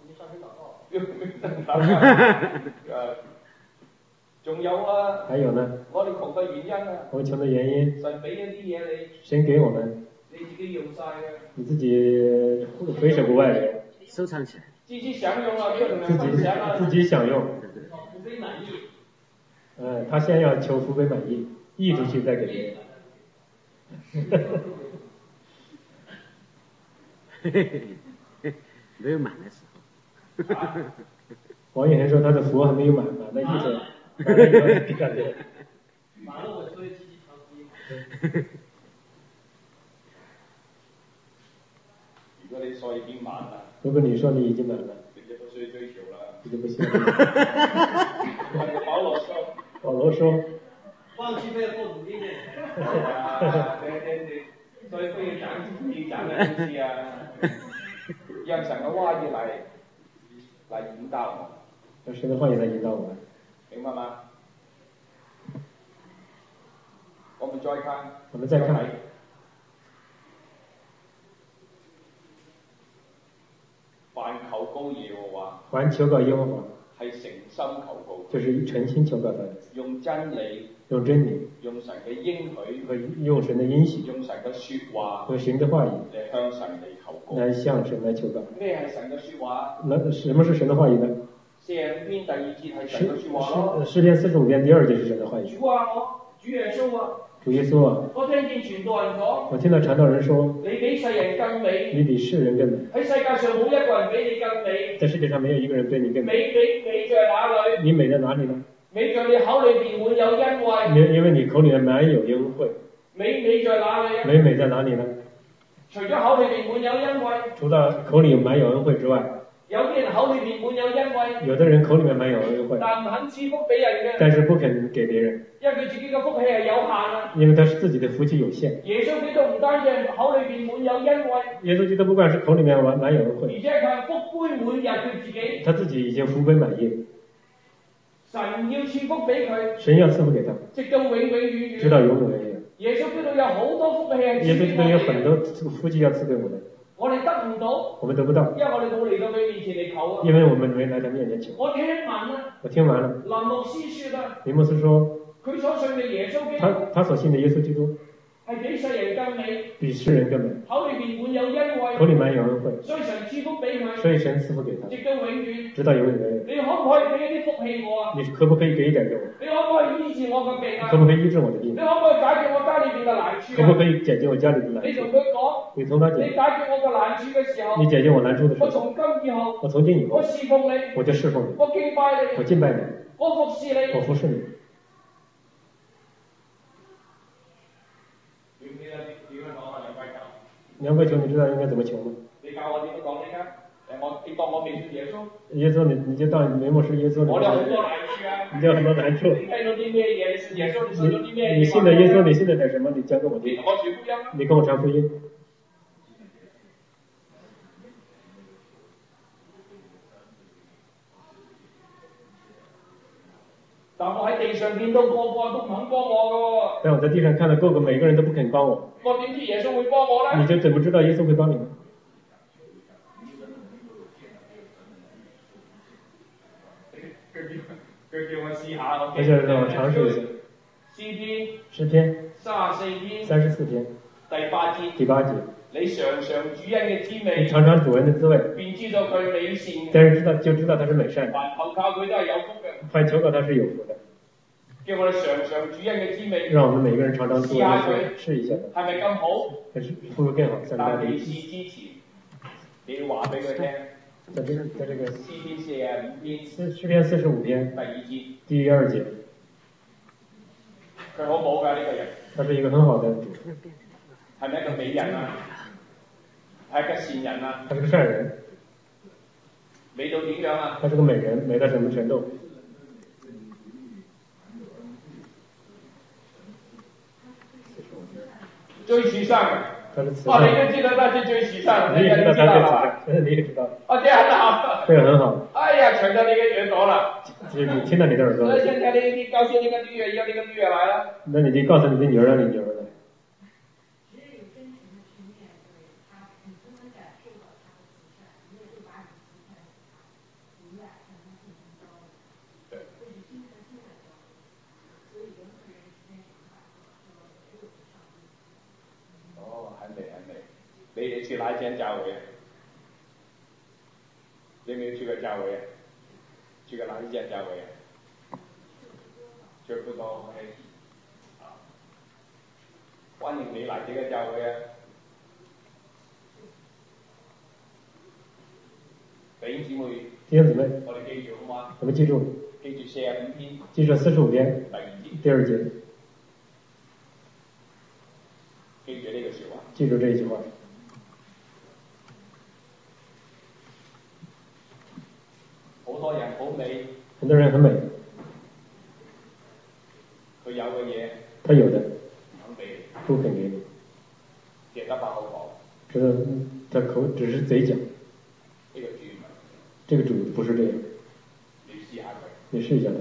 仲有啊， 還有呢？ 我哋窮嘅原因啊， 我們窮的原因， 神俾一啲嘢你， 神給我們， 你自己用晒嘅， 你自己非手不外留， 收藏起來， 自己享用啊，跟人分享啊， 自己享用， 福杯滿意。 他先要求福杯滿意，溢出去再給別人。 沒有滿的時候。 王永恒說他的福還沒有滿，滿的意思，滿了以後給他別人。 滿了我就會積極傳福音。如果你說已經滿了， 如果你說你已經滿了， 你就不需要追求了， 你就不需要了。保羅說， 忘記不要做努力的。對，所以不要講自己講的東西啊，讓神嘅話語來引導我。 讓神的話語來引導我。 明白嗎？我們再看。 我們再看。 凡求告耶和華。 凡求告耶和華。 係誠心求告。 就是誠心求告他。 用真理。 用真理。 用神嘅應許。 和用神的應許。 用神嘅説話。 和神的話語。 嚟向神嚟求告。 來向神來求告。 咩係神嘅説話？ 那什麼是神的話語呢 ？45篇第2節係神嘅説話咯。 詩篇45篇第2節是神的話語。 主啊，主耶穌啊。 主耶穌啊。 我聽見傳道人講。 我聽到傳道人說。 你比世人更美。 你比世人更美。 喺世界上冇一個人比你更美。 在世界上沒有一個人比你更美。 美在哪裏？ 你美在哪裏呢？ 美在你口裏邊滿有恩惠。 因為你口裏面滿有恩惠。 美在哪裏啊？ 美在哪裏呢？ 除咗口裏邊滿有恩惠。 除了口裏滿有恩惠之外。 有啲人口裏邊滿有恩惠。 有的人口裏面滿有恩惠。 但唔肯賜福俾人嘅。 但是不肯給別人。 因為佢自己嘅福氣係有限啊。 因為他是自己的福氣有限。 耶穌基督唔單止係口裏邊滿有恩惠。 耶穌基督不管是口裏面滿有恩惠。 而且佢係福杯滿溢佢自己。 他自己已經福杯滿溢。 神要賜福俾佢。 神要賜福給他。 直到永永遠遠。 直到永永遠遠。 耶穌基督有好多福氣係賜俾我哋。 耶穌基督有很多福氣要賜給我們。 我哋得唔到。 我們得不到。 因為我哋冇嚟到佢面前嚟求啊。 因為我們沒來到面前求。 我聽聞啊。 我聽完了。 林牧師說啊。 林牧師說。 佢所信嘅耶穌基督。 他所信的耶穌基督。 係比世人更美。 比世人更美。 口裏邊滿有恩惠。 口裏滿有恩惠。 所以神賜福俾佢。 所以神賜福給他。 直到永遠。 直到永遠。 你可唔可以俾一啲福氣我啊？ 你可不可以給一點給我？ 你可唔可以醫治我嘅病啊？ 可不可以醫治我的病？ 你可唔可以解決我家裏邊嘅難處啊？ 可不可以解決我家裏的難處？ 你同佢講。 你同他講。 你解決我嘅難處嘅時候。 你解決我難處嘅時候。 我從今以後。 我從今以後。 我侍奉你。 我就侍奉你。 我敬拜你。 我敬拜你。 我服侍你。 我服侍你。梁貴求，你知道應該怎麼求嗎？ 你教我點樣講呢家？你當我未信耶穌？ 耶穌，你就當你沒是耶穌。 我有好多難處啊！ 你有很多難處。 你聽到啲咩嘢？你信耶穌，你信到啲咩？ 你信的耶穌，你信的係什麼？你講給我聽。 你同我傳福音。 你跟我傳福音。 但我喺地上見到個個都唔肯幫我噶喎。 但我在地上看到個個每個人都不肯幫我。 我點知耶穌會幫我咧？ 你就怎麼知道耶穌會幫你呢？ 佢叫我試下，我讓我嘗試一下。詩篇34篇第8節。 你嘗嘗主恩嘅滋味。 你嘗嘗主恩的滋味。 便知道佢美善。 但是就知道他是美善。 凡投靠佢都係有福嘅。 凡求告他是有福的。 叫我哋嘗嘗主恩嘅滋味。 讓我們每個人嘗嘗主恩的滋味，試一下。 係咪咁好？ 還是不如更好？ 但未試之前，你要話俾佢聽。 在這個詩篇45篇第2節。 佢好冇㗎呢個人。 他是一個很好的主。 係咪一個美人啊？係一個善人啊？ 他是個善人。 美到點樣啊？ 他是個美人，美到什麼程度？ 最时尚嘅。 他的慈哦， 善。 你都知道他是最时尚， 你也知道他最慈善，现在你也知道。 哦，这很好。 这个很好。 哎呀，传到你嘅耳朵了。 就是你听到你的耳朵了。 所以现在你告诉你个女儿，要你个女儿来了。 那你就告诉你的女儿，让你女儿来。 哦，很美很美。你哋去哪间教会啊？你有没有去过教会啊？去过哪一间教会啊？去不多 OK。好，欢迎你来这个教会啊！弟兄姊妹， 弟兄姊妹， 我哋記住好嘛？ 我们记住， 記住45篇， 记住45篇第2節， 第2节， 記住呢句說話。 记住这一句话。 好多人好美， 很多人很美， 佢有嘅嘢他有的唔肯俾你， 不肯给你， 只得把口講。 知道他口只是嘴讲。 呢個主唔係， 这个主不是这样， 你試下佢。 你试一下他。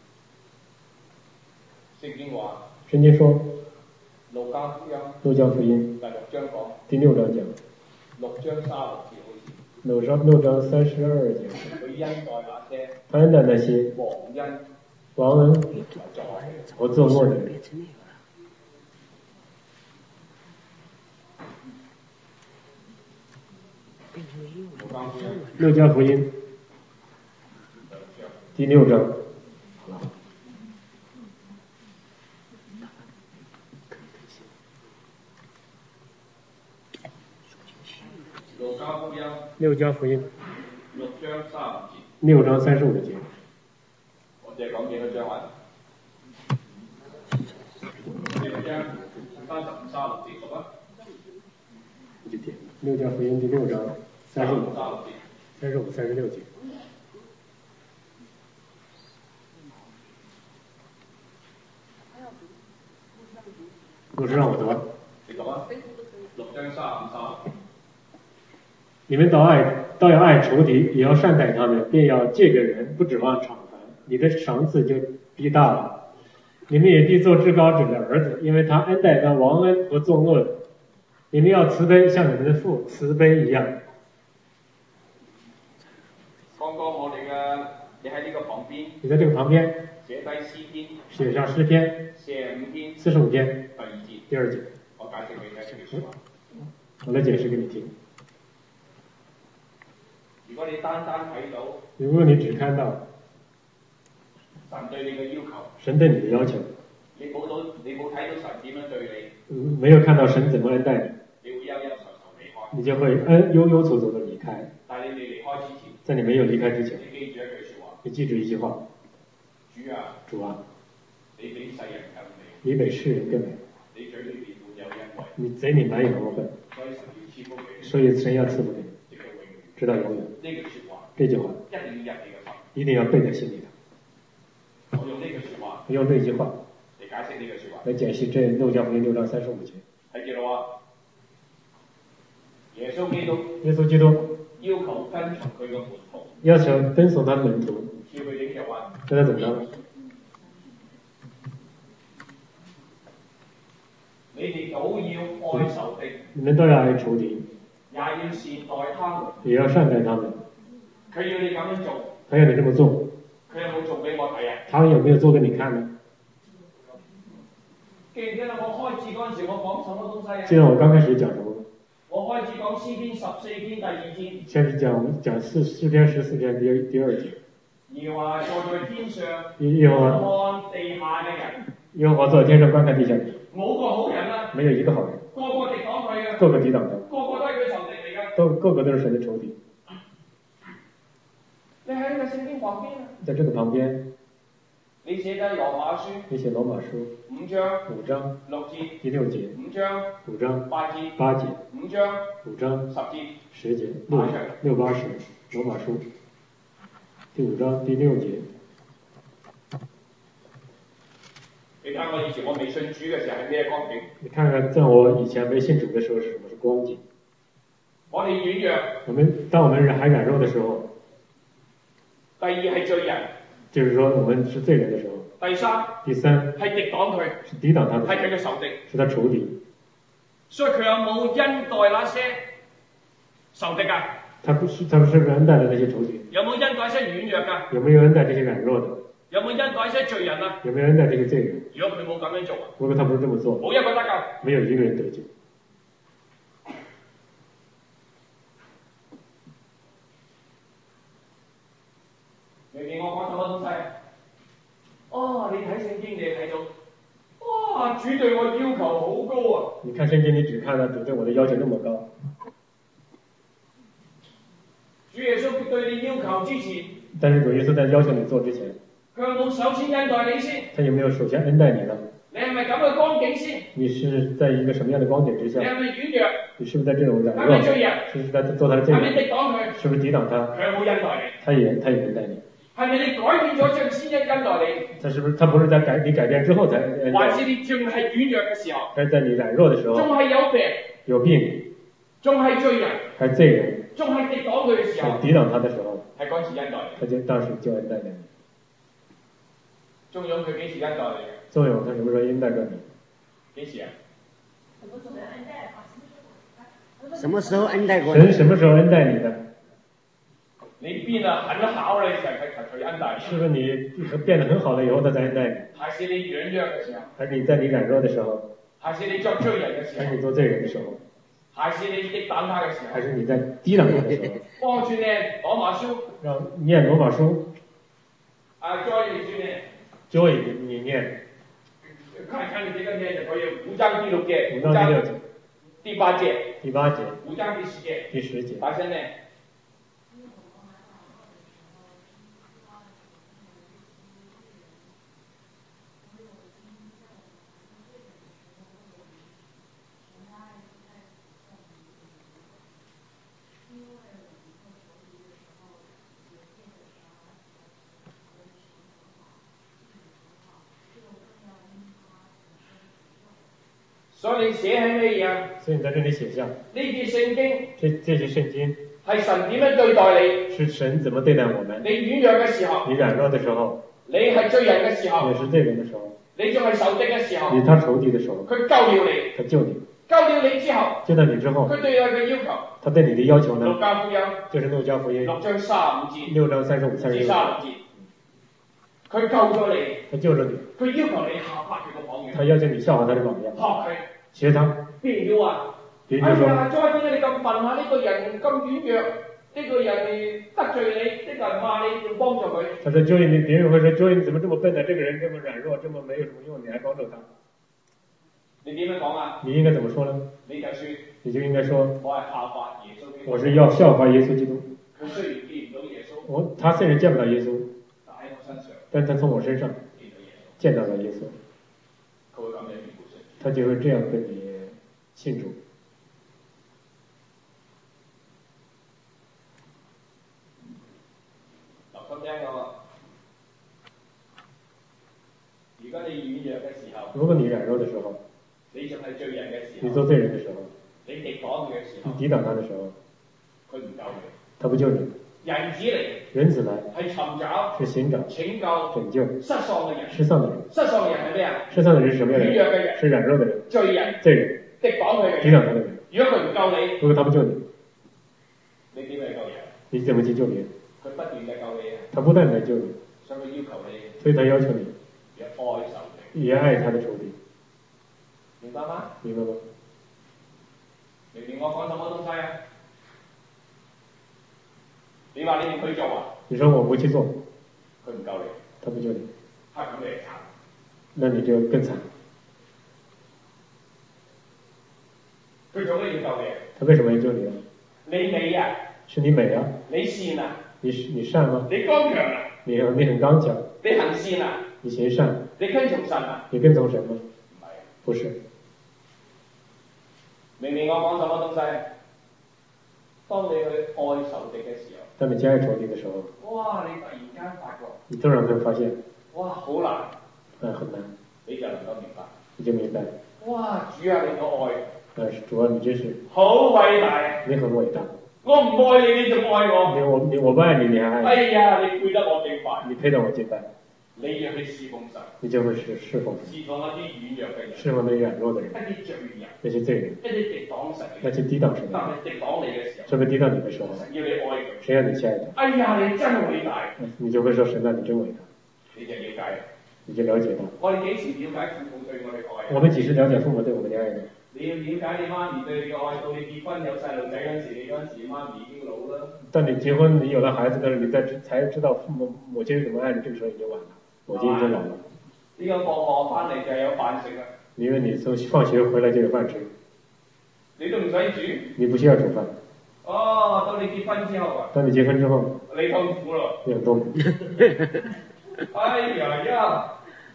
聖經話， 圣经说， 路加福音路加福音第6章講， 第6章講 6章36節好似。 6章32节， 佢恩待那些他恩待那些忘恩忘恩和作惡的人。 和作恶的人。路加福音第6章。路加福音6章35节。 我淨係講幾多章啊？6章35、36節讀啊。 路加福音第6章35、 36、 36节。不是让我读。 你讀啊。6章35、36。 你们倒要爱仇敌，也要善待他们，便要借给人，不指望偿还，你的赏赐就必大了。你们也必做至高者的儿子，因为他恩待那忘恩和作恶的。你们要慈悲，像你们的父慈悲一样。 剛剛我哋嘅，你喺呢個旁邊。 你在這個旁邊寫低詩篇。 寫上詩篇。45篇。第2節。 我解釋俾你聽呢句説話。 我來解釋給你聽。 如果你單單睇到， 如果你只看到神對你嘅要求， 神對你的要求， 你冇睇到神點樣對你， 沒有看到神怎麼恩待你會憂憂愁愁離開， 你就會憂憂愁愁的離開。 但係你未離開之前， 在你沒有離開之前， 你記住一句説話， 你記住一句話，主啊， 你比世人更美， 你比世人更美， 你嘴裏面滿有恩惠， 你嘴裡滿有恩惠，所以神要賜福給你。直到永遠。這句話一定要背在心裡的。 我用呢句説話， 用這句話嚟解釋呢句説話， 來解釋這路加福音6章35節。 睇住咯喎，耶穌基督要求跟從佢嘅門徒， 要求跟從他門徒， 叫佢點做啊？ 叫他怎麼樣？ 你哋都要愛仇敵， 你們都要愛仇敵。 也要善待他們， 也要善待他們。 佢要你咁樣做， 他要你這麼做， 佢有冇做俾我睇啊？ 他有沒有做給你看呢？ 記唔記得我開始嗰陣時我講什麼東西啊？ 記得我剛開始講什麼？ 我開始講詩篇14篇第2節。 先是講詩篇14篇第2節。 耶和華坐在天上，看地下嘅人。 耶和華坐在天上觀看地下人。 冇個好人啊！ 沒有一個好人。 個個敵擋佢嘅。 個個抵擋他。 個個都係佢仇敵嚟㗎。 個個都是神的仇敵。 你喺呢個聖經旁邊啊？ 在這個旁邊。 你寫緊羅馬書。 你寫羅馬書。 5章 6節。第6節。5章8節。 5章 10節。10節。6、8、10。羅馬書。第5章第6節。 你睇我以前我未信主嘅時候係咩光景？ 你看看在我以前没信主的时候是什么是光景？ 我哋軟弱。 当我们还软弱的时候， 第二係罪人。 就是說我們是罪人的時候。 第三係敵擋佢， 是抵擋他的， 係佢嘅仇敵， 是他仇敵。 所以佢有冇恩待那些仇敵啊？ 他是不是恩待的那些仇敵？ 有冇恩待一些軟弱㗎？ 有沒有恩待這些軟弱的？ 有冇恩待一些罪人啊？ 有沒有恩待這些罪人？ 如果佢冇咁樣做， 如果他不是這麼做， 冇一個得救， 沒有一個人得救。 明明我講什麼東西？哦，你睇聖經你睇到，哇！主對我要求好高啊！ 你看聖經，你只看到主對我的要求那麼高。 主耶穌對你要求之前， 但是主耶穌在要求你做之前， 佢有冇首先恩待你先？ 他有沒有首先恩待你呢？ 你係咪咁嘅光景先？ 你是在一個什麼樣的光景之下？ 你係咪軟弱？ 你是不是在這種軟弱？ 係咪罪人？ 是不是在做他的罪人？ 係咪敵擋佢？ 是不是抵擋他？ 佢有冇恩待你？ 他也恩待你。 係咪你改變咗之後先恩待你？ 他不是在你改變之後才恩待？ 還是你仲係軟弱嘅時候？ 還是在你軟弱的時候？ 仲係有病？ 有病？ 仲係罪人？ 還是罪人？ 仲係敵擋佢嘅時候？ 抵擋他的時候？ 係嗰時恩待你。 他就當時就恩待你。 中庸佢幾時恩待你嘅？ 中庸他什麼時候恩待過你？ 幾時啊？ 什麼時候恩待過？ 神什麼時候恩待你的？ 你變得很好嘅時候，佢恩待你。 是不是你變得很好了以後，他才恩待你？ 還是你軟弱嘅時候？ 還是你在你軟弱的時候？ 還是你做罪人嘅時候？ 還是你做罪人的時候？ 還是你敵擋他嘅時候？ 還是你在抵擋他的時候？ 幫住念羅馬書。 讓念羅馬書。 Joy 你去念。 Joy 你念。 看你這個念就可以5章第6節。 5章第6節。 第8節。 第8節。 5章第10節。 第10節。 大聲念。所以你寫係咩嘢啊？ 所以你在這裡寫下。 呢節聖經。 這些聖經。 係神點樣對待你？ 是神怎麼對待我們？ 你軟弱嘅時候。 你軟弱的時候。 你係罪人嘅時候。 也是罪人的時候。 你仲係仇敵嘅時候。 你他仇敵的時候。 佢救了你。 他救你。 救了你之後。 救了你之後。 佢對你嘅要求。 他對你的要求呢？ 路加福音。 就是路加福音。 6章35節。 6章35、36節。 佢救咗你。 他救了你。 佢要求你效法佢個榜樣。 他要求你效法他的榜樣。 學佢。 學他。 別人要話。 別人就說。 哎呀，再點解你咁笨啊？呢個人咁軟弱。呢個人得罪你，呢個人罵你，要幫助佢。 他說 Joey，別人會說 Joey，你怎麼這麼笨呢？這個人這麼軟弱，這麼沒有什麼用，你還幫助他？ 你點樣講啊？ 你應該怎麼說呢？ 你就說， 你就應該說， 我係效法耶穌基督。 我是要效法耶穌基督。 佢雖然見唔到耶穌， 他雖然見不到耶穌， 但喺我身上， 但他從我身上見到了耶穌。 佢會咁樣去回信。 他就會這樣跟你信主。如果你軟弱的時候， 你仲係罪人嘅時候， 你做罪人的時候， 你敵擋佢嘅時候， 你抵擋他的時候， 佢唔救你， 他不救你。 人子嚟， 人子來係尋找， 是尋找， 拯救， 拯救失喪嘅人， 失喪的人。 失喪嘅人係咩啊？ 失喪的人是什麼人？ 軟弱嘅人， 是軟弱的人。 罪人， 罪人， 敵擋佢嘅人， 抵擋他的人。 如果佢唔救你， 如果他不救你， 你點去救人？ 你怎麼去救人？ 佢不斷嘅救你啊！ 他不斷地救你， 所以佢要求你， 所以他要求你要愛仇敵， 也愛他的仇敵。 明白嗎？ 明白嗎？ 明明我講什麼東西啊？你話你唔去做啊？ 你說我不去做， 佢唔救你， 他不救你， 他咁你係慘， 那你就更慘。 佢做咩要救你？ 他為什麼要救你呢？ 你美啊！ 是你美啊！ 你善啊！ 你善嗎？ 你剛強啊！ 你很剛強。 你行善啊！ 你行善。 你跟從神啊！ 你跟從神嗎？ 唔係。 不是。 明明我講什麼東西？當你去愛仇敵嘅時候， 當你去愛仇敵嘅時候， 哇！你突然間發覺， 你突然會發現， 哇，好難， 很難。 你就能夠明白。 你就明白。 哇！主啊，你個愛， 主啊，你真是好偉大， 你很偉大。 我唔愛你，你仲愛我。 我不愛你，你還愛我。 哎呀，你配得我敬拜， 你配得我敬拜。 你要去侍奉神， 你就會侍奉神， 侍奉一啲軟弱嘅人， 侍奉那軟弱的人， 一啲罪人， 那些罪人， 一啲敵擋神嘅人， 那些抵擋神的人， 但係敵擋你嘅時候， 特別抵擋你的時候， 要你愛佢， 誰讓你親愛他？ 哎呀，你真偉大， 你就會說神啊，你真偉大， 你就了解， 你就了解到。 我哋幾時了解父母對我哋嘅愛？ 我們幾時了解父母對我們的愛呢？ 你要了解你媽咪對你嘅愛，到你結婚有細路仔嗰陣時，你嗰陣時媽咪已經老啦。 當你結婚，你有了孩子，但是你才知道母親怎麼愛你，這個時候已經晚了，母親已經老了。 呢個放學翻嚟就有飯食啦。 因為你從放學回來就有飯吃， 你都唔使煮。 你不需要煮飯。 哦，到你結婚之後啊。 當你結婚之後， 你痛苦咯。 你很痛苦。 哎呀呀！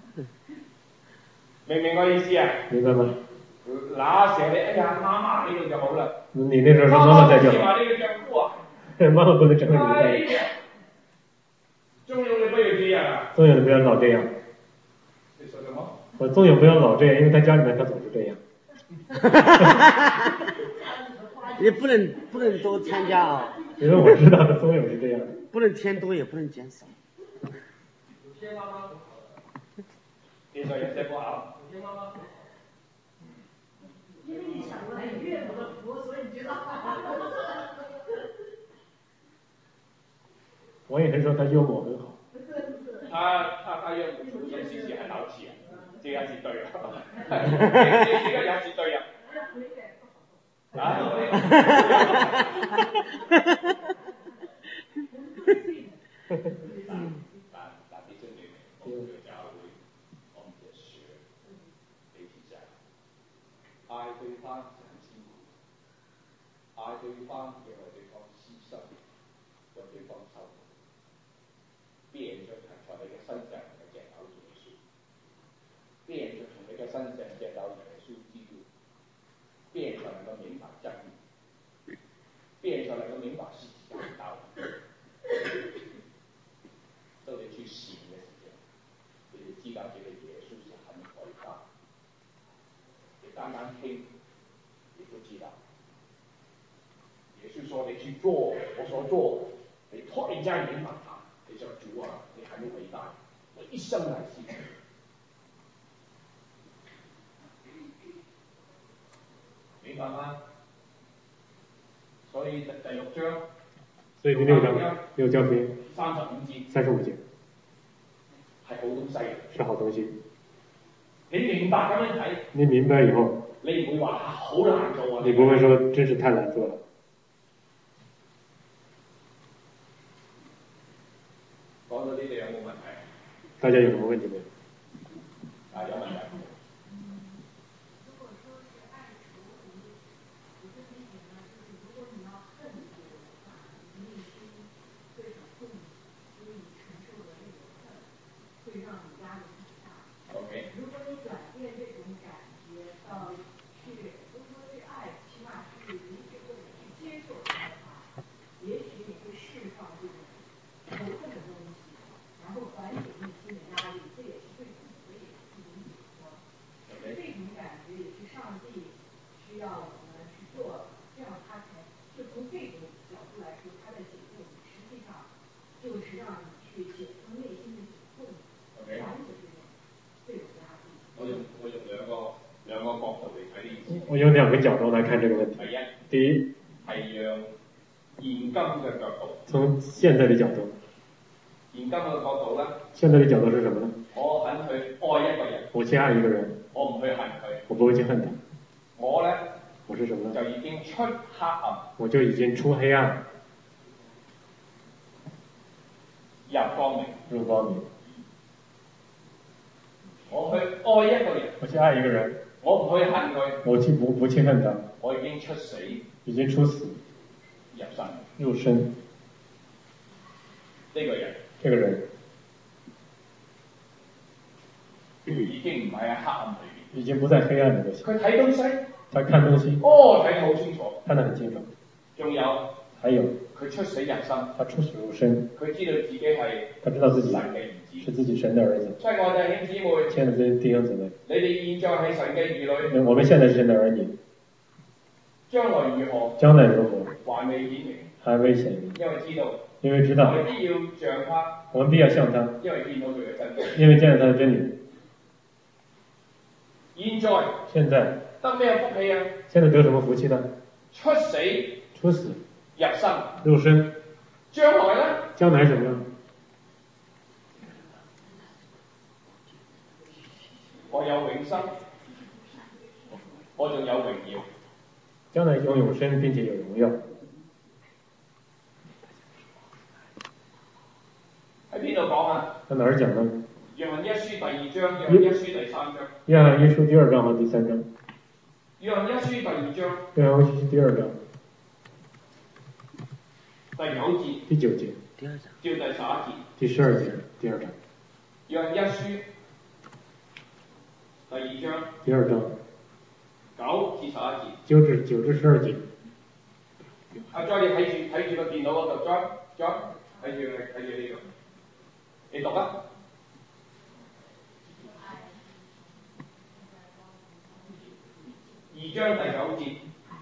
明唔明我意思啊？ 明白嗎？ 那時候你哎呀媽媽呢度就好啦。 你那時候說媽媽在就好。 話呢個丈夫啊。 媽媽不能整個你的哎呀！中勇你不要這樣啊！ 中勇你不要老這樣。 你說什麼？ 我中勇不要老這樣，因為他家裡面他總是這樣。 你不能多參加啊。 因為我知道的中勇是這樣的。 不能添多，也不能減少。 有些媽媽不好，其實有些不好。有些媽媽。 因為你想過來你岳母的福，所以你覺得好。 我也是說他幽默很好。 他岳母做件事係鬧事啊，這個是對啊，這個也是對啊。但你真係我們的教會，我們的學，媒體在，愛對方是很辛苦，愛對方也為對方犧牲，為對方受苦，變咗從你嘅身上嘅隻手耶穌，變咗從你嘅身上隻手耶穌基督，變咗能夠明白真理，變咗能夠明白事實道理。到你去行嘅時候，你就知道這個耶穌是很偉大。你單單聽，你不知道。耶穌說你去做我所做的，你突然間明白他，你說主啊，你很偉大，我一生來侍奉。明白嗎？所以第六章。 所以第六章福音35節係好東西， 是好東西。 你明白咁樣睇， 你明白以後， 你唔會話好難做啊。 你不會說真是太難做了。 講到呢度有冇問題？ 大家有什麼問題沒有？ 有問題。 如果你转变这种感觉到去，如果是爱，起码是理解或者去接受它的话，也许你会释放这种仇恨的东西，然后缓解内心的压力，这也是对你的也是一种解脱。这种感觉也是上帝需要我们去做，这样他才就从这种角度来说，他在解救你，实际上就是让你去解脱内心的苦痛，缓解这种压力。 我用兩個角度嚟睇呢件事。 我用兩個角度來看這個問題。第一， 係讓現今嘅角度。 從現在的角度。 現今嘅角度咧。 現在的角度是什麼呢？ 我肯去愛一個人。 我去愛一個人。 我唔去恨佢。 我不會去恨他。 我咧。 我是什麼呢？ 就已經出黑暗。 我就已經出黑暗。 入光明。 入光明。 我去愛一個人。 我去愛一個人。 我唔去恨佢。 我不去恨他。 我已經出死。 已經出死。 入生。 入生。 呢個人。 這個人。 已經唔係喺黑暗裏面。 已經不在黑暗裏面。 佢睇東西。 他看東西。 哦，睇得好清楚。 看得很清楚。 仲有。 還有。 佢出死入生， 他出死入生， 佢知道自己係他知道自己神嘅兒子， 是自己神的兒子。 親愛弟兄姊妹， 親愛的弟兄姊妹， 你哋現在係神嘅兒女， 我們現在是神的兒女， 將來如何？ 將來如何？ 還未顯明， 還未顯明， 因為知道， 我們必要像他， 我們必要像他， 因為見到佢嘅真理， 因為見到他的真理。 現在得咩福氣啊？ 現在得什麼福氣呢？ 出死入生， 入生。 將來呢？ 將來什麼呢？ 我有永生，我仲有榮耀。 將來有永生並且有榮耀。 喺邊度講啊？ 喺哪兒講呢？ 約翰一書第2章，約翰一書第3章。 約翰一書第2章和第3章。 約翰一書第2章。 約翰一書第2章。 第9節。 第9節。 至第11節。 第12節，第2章。 約翰一書第2章。 第2章。 9至11節。 9至12節。 阿 John 你睇住個電腦嗰度 ，John 睇住呢個，你讀啊。2章第9節。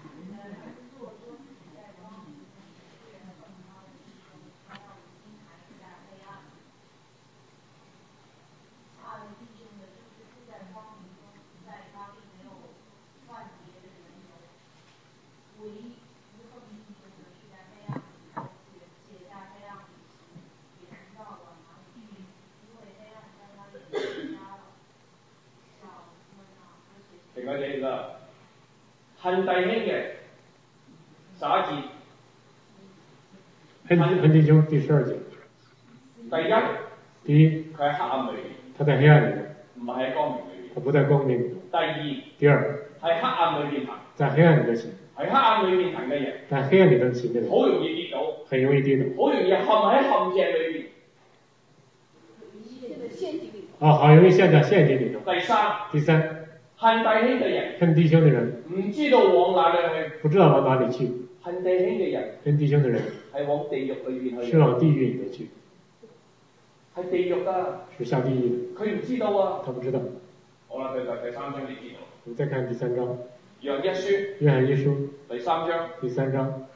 另外呢個恨弟兄嘅11節， 恨弟兄第12節。第一， 佢喺黑暗裏面， 他在黑暗裏面， 唔係喺光明裏面。 他不在光明裏面。 第二， 喺黑暗裏面行， 在黑暗裏面行， 喺黑暗裏面行嘅人， 在黑暗裏面行嘅人， 好容易跌倒， 很容易跌倒， 好容易陷喺陷阱裏面。 好容易陷在陷阱裏頭。第三， 恨弟兄嘅人， 恨弟兄的人， 唔知道往哪裏去， 不知道往哪裏去。 恨弟兄嘅人， 恨弟兄的人， 係往地獄裏面去， 是往地獄裏頭去， 係地獄啊， 是下地獄。 佢唔知道啊， 他不知道。 好啦，第3章你知道。 我們再看第3章。 約翰一書。 約翰一書。 第3章。 第3章。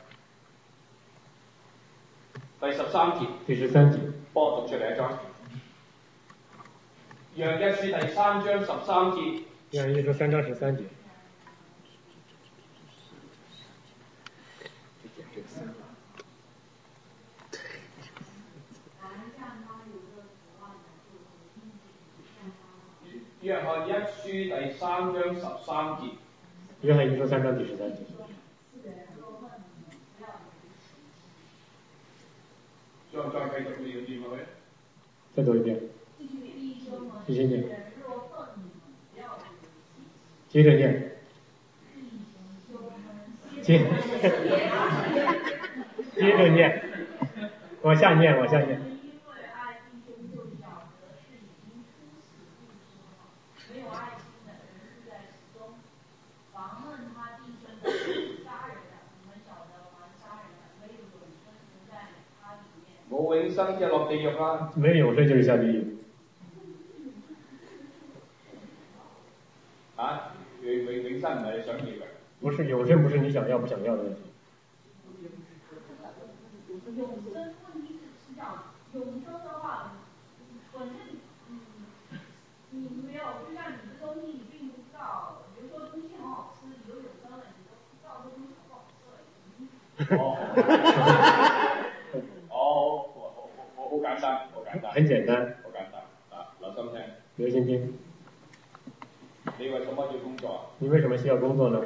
第13節。 第13節。 幫我讀出嚟一章。約翰一書第3章13節。 約翰一書3章13節。 約翰一書第3章13節。 約翰一書3章第13節。 再繼續念落去。 再讀一遍。繼續念。接着念。接着念。往下念，往下念。 冇永生即係落地獄啦。 沒有永生就是下地獄。 啊，永生唔係你想要嘅。 不是永生，不是你想要不想要的問題。 永生問題是這樣，永生的話，本身你沒有，就像你的東西你並不知道，比如說東西很好吃，你都永生了，你都不知道這東西好不好吃了。 好簡單， 很簡單， 啊，留心聽。 留心聽。 你為什麼要工作啊？ 你為什麼需要工作呢？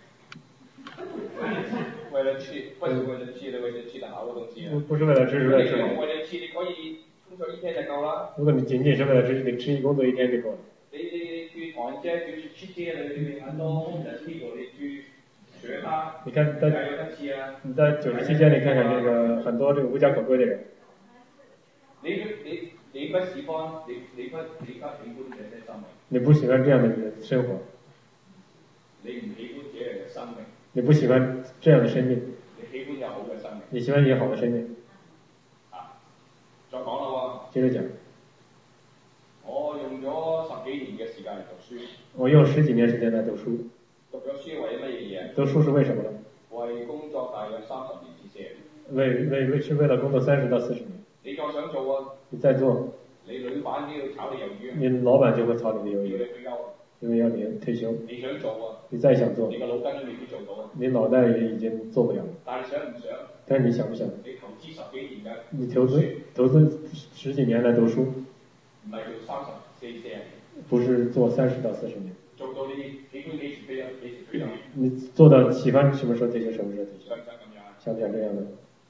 為了吃，不是為了吃的，為了吃的好的東西啊。 不是為了吃，是為了吃。 為了吃，你可以工作1天就夠啦。 如果你僅僅是為了吃，你吃工作1天就夠了。 你去唐人街，去出街裏很多空人呢度，你去學他。你看在你在97街，你看看那個很多這個無家可歸的人。你不喜歡，你不喜歡這些生命。你不喜歡這樣的生活。你唔喜歡這樣嘅生命。你不喜歡這樣的生命。你喜歡有好嘅生命。 你希望有好的生命。 再講啦喎。 接着講。 我用咗10幾年嘅時間嚟讀書。 我用10幾年時間來讀書。 讀咗書為乜嘢嘢？ 讀書是為什麼呢？ 為工作大約30年至40 年。是為了工作30到40年。 你再想做啊？ 你再做。 你老闆都要炒你魷魚。 你老闆就會炒你的魷魚。 要你退休。 因為要你退休。 你想做啊？ 你再想做。 你個腦筋都未必做到啊。 你腦袋也已經做不了。 但係想唔想？ 但是你想不想？ 你投資10幾年嘅。 你投資10幾年來讀書。 唔係做30、40年。 不是做30到40年。 做到你喜歡幾時退休幾時退休。 你做到喜歡什麼時候退休什麼時候退休。 想唔想咁樣？ 想不想這樣的？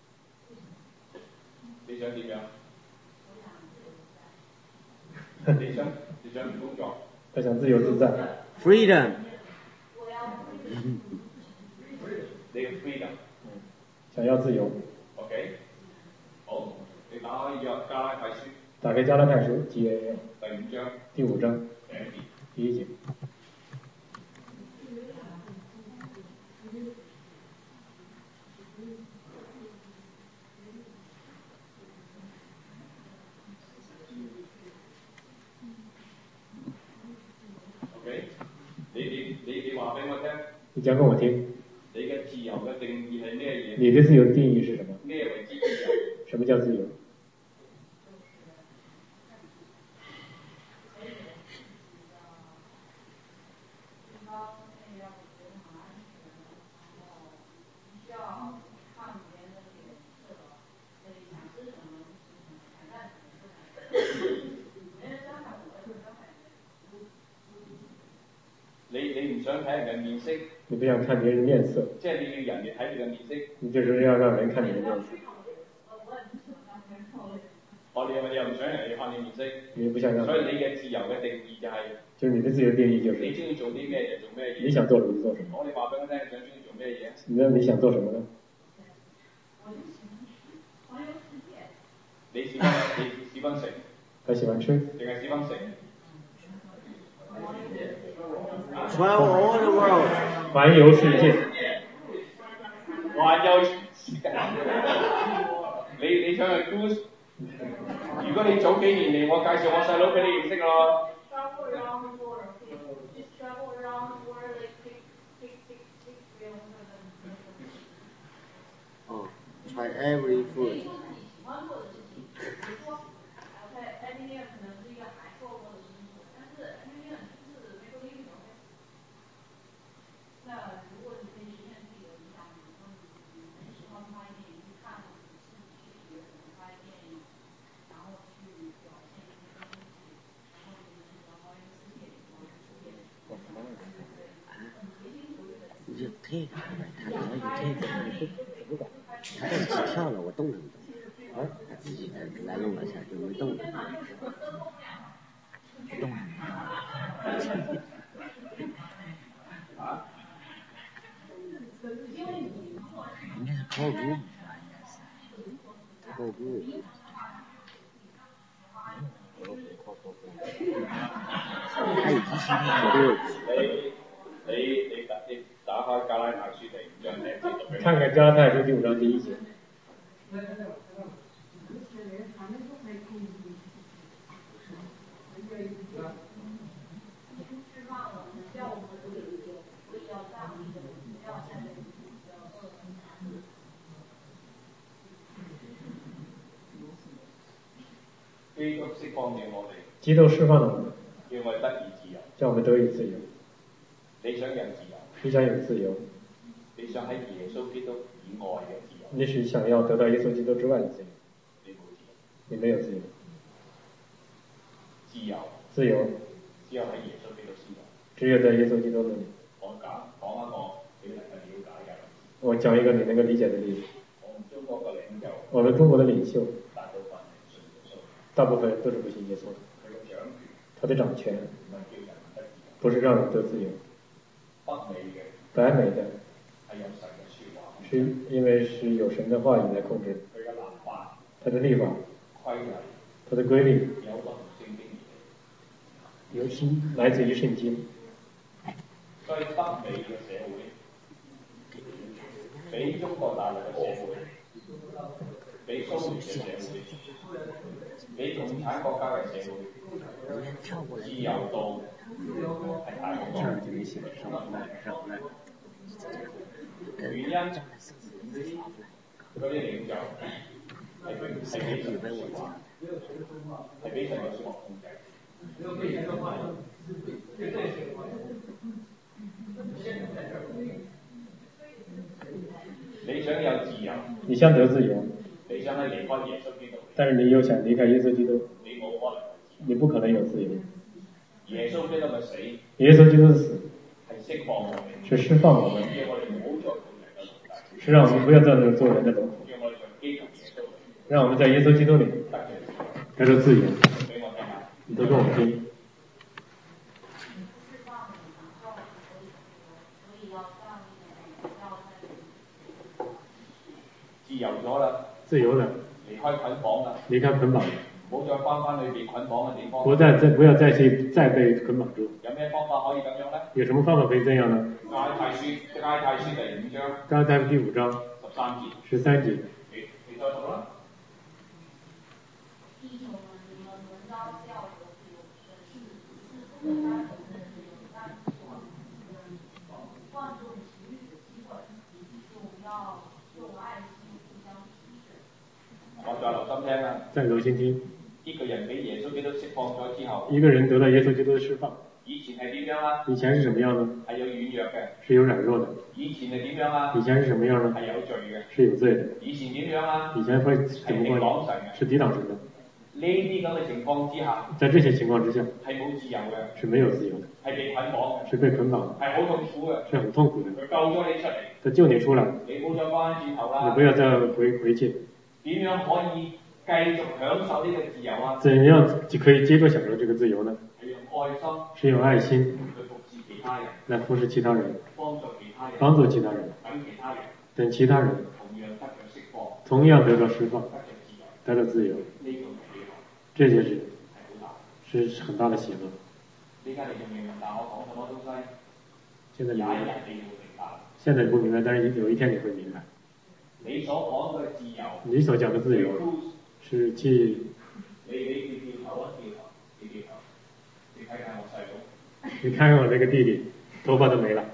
你想點樣？你想唔工作？ 他想自由自在。 Freedom。 你嘅 freedom。 想要自由。 OK。好，你打開加拉太書。 打開加拉太書第 5章。 第5章。第1節。 你話俾我聽。 你講給我聽。 你嘅自由嘅定義係咩嘢？ 你的自由的定義是什麼？ 咩為之自由？ 什麼叫自由？ 你唔想睇人嘅面色， 你不想看別人面色， 即係你要人哋睇你嘅面色， 你就是要讓人看你的面色。 你又唔想人哋看你面色， 你不想讓， 所以你嘅自由嘅定義就係， 就是你的自由定義就是， 你中意做啲咩就做咩嘢， 你想做什麼就做什麼。 你話俾我聽，你想中意做咩嘢？ 你想做什麼呢？ 你喜歡食， 他喜歡吃， 定係喜歡食 ？Travel all the world， 環遊世界。 環遊世界。你想去 cruise？ 如果你早幾年嚟，我介紹我細佬俾你認識咯。 Oh, try every food.你就退开，他只要一退开，你不管，他这起跳了，我动了没动？他自己来弄了一下就没动了。动了。应该是靠住，靠住。他已经心里有你打開加拉太書第5章第1節。 看看加拉太書第5章第1節。 基督釋放咗我哋。 基督釋放了我們。 叫我哋得以自由。 叫我們得以自由。 你想有自由？ 你想有自由？ 你想喺耶穌基督以外嘅自由？ 你是想要得到耶穌基督之外的自由？ 你冇自由。 你沒有自由。 自由。 自由。 只有喺耶穌基督之內。 只有在耶穌基督裏。 講一個你能夠了解嘅。 我講一個你能夠理解的例子。 我們中國嘅領袖。 我們中國的領袖。 大部分人都是不信耶穌的。 他的掌權不是讓人得自由。北美的是因為是有神的話語來控制。他的立法。他的規律。來自於聖經。 所以北美嘅社會比中國大陸嘅社會俾蘇聯嘅社會，俾共產國家嘅社會，自由度係大好多。原因嗰啲領袖係俾神嘅説話，係俾神嘅説話控制。你想有自由， 你想得自由， 你想離開耶穌基督， 但是你又想離開耶穌基督， 你冇可能， 你不可能有自由。 耶穌基督嘅死， 耶穌基督的死係釋放我哋， 是釋放我們， 叫我哋唔好再做人嘅奴隸， 是讓我們不要再做人的奴僕， 叫我哋在基督耶穌裏， 讓我們在耶穌基督裏得到自由。 俾我聽下， 你都跟我聽。 自由咗啦， 自由了， 離開捆綁啦， 離開捆綁， 唔好再翻去被捆綁嘅地方。 不要再被捆綁住。 有咩方法可以咁樣咧？ 有什麼方法可以這樣呢？ 加太書第5章， 加太書第5章13節。 你再讀啦。我再留心聽啦。 再留心聽。 一個人俾耶穌基督釋放咗之後， 一個人得到耶穌基督的釋放。 以前係點樣啊？ 以前是什麼樣呢？ 係有軟弱嘅。 是有軟弱的。 以前係點樣啊？ 以前是什麼樣呢？ 係有罪嘅。 是有罪的。 以前點樣啊？ 以前會怎麼係抵擋神嘅。 是抵擋神的。 呢啲咁嘅情況之下， 在這些情況之下， 係冇自由嘅， 是沒有自由的， 係被捆綁嘅， 是被捆綁的， 係好痛苦嘅， 是很痛苦的。 佢救咗你出嚟， 他救你出來， 你冇再翻轉頭啦， 你不要再回去。 點樣可以繼續享受呢個自由啊？ 怎樣就可以接着享受這個自由呢？ 係用愛心， 是用愛心去服侍其他人， 來服侍其他人， 幫助其他人， 幫助其他人，等其他人同樣得到釋放，得到自由，這就是很大的喜樂。現在你明白，現在你不明白，但是有一天你會明白。 你所講嘅自由， 你所講的自由，是去。 你掉頭啊，掉頭，你睇睇我細佬。 你看看我這個弟弟，頭髮都沒了。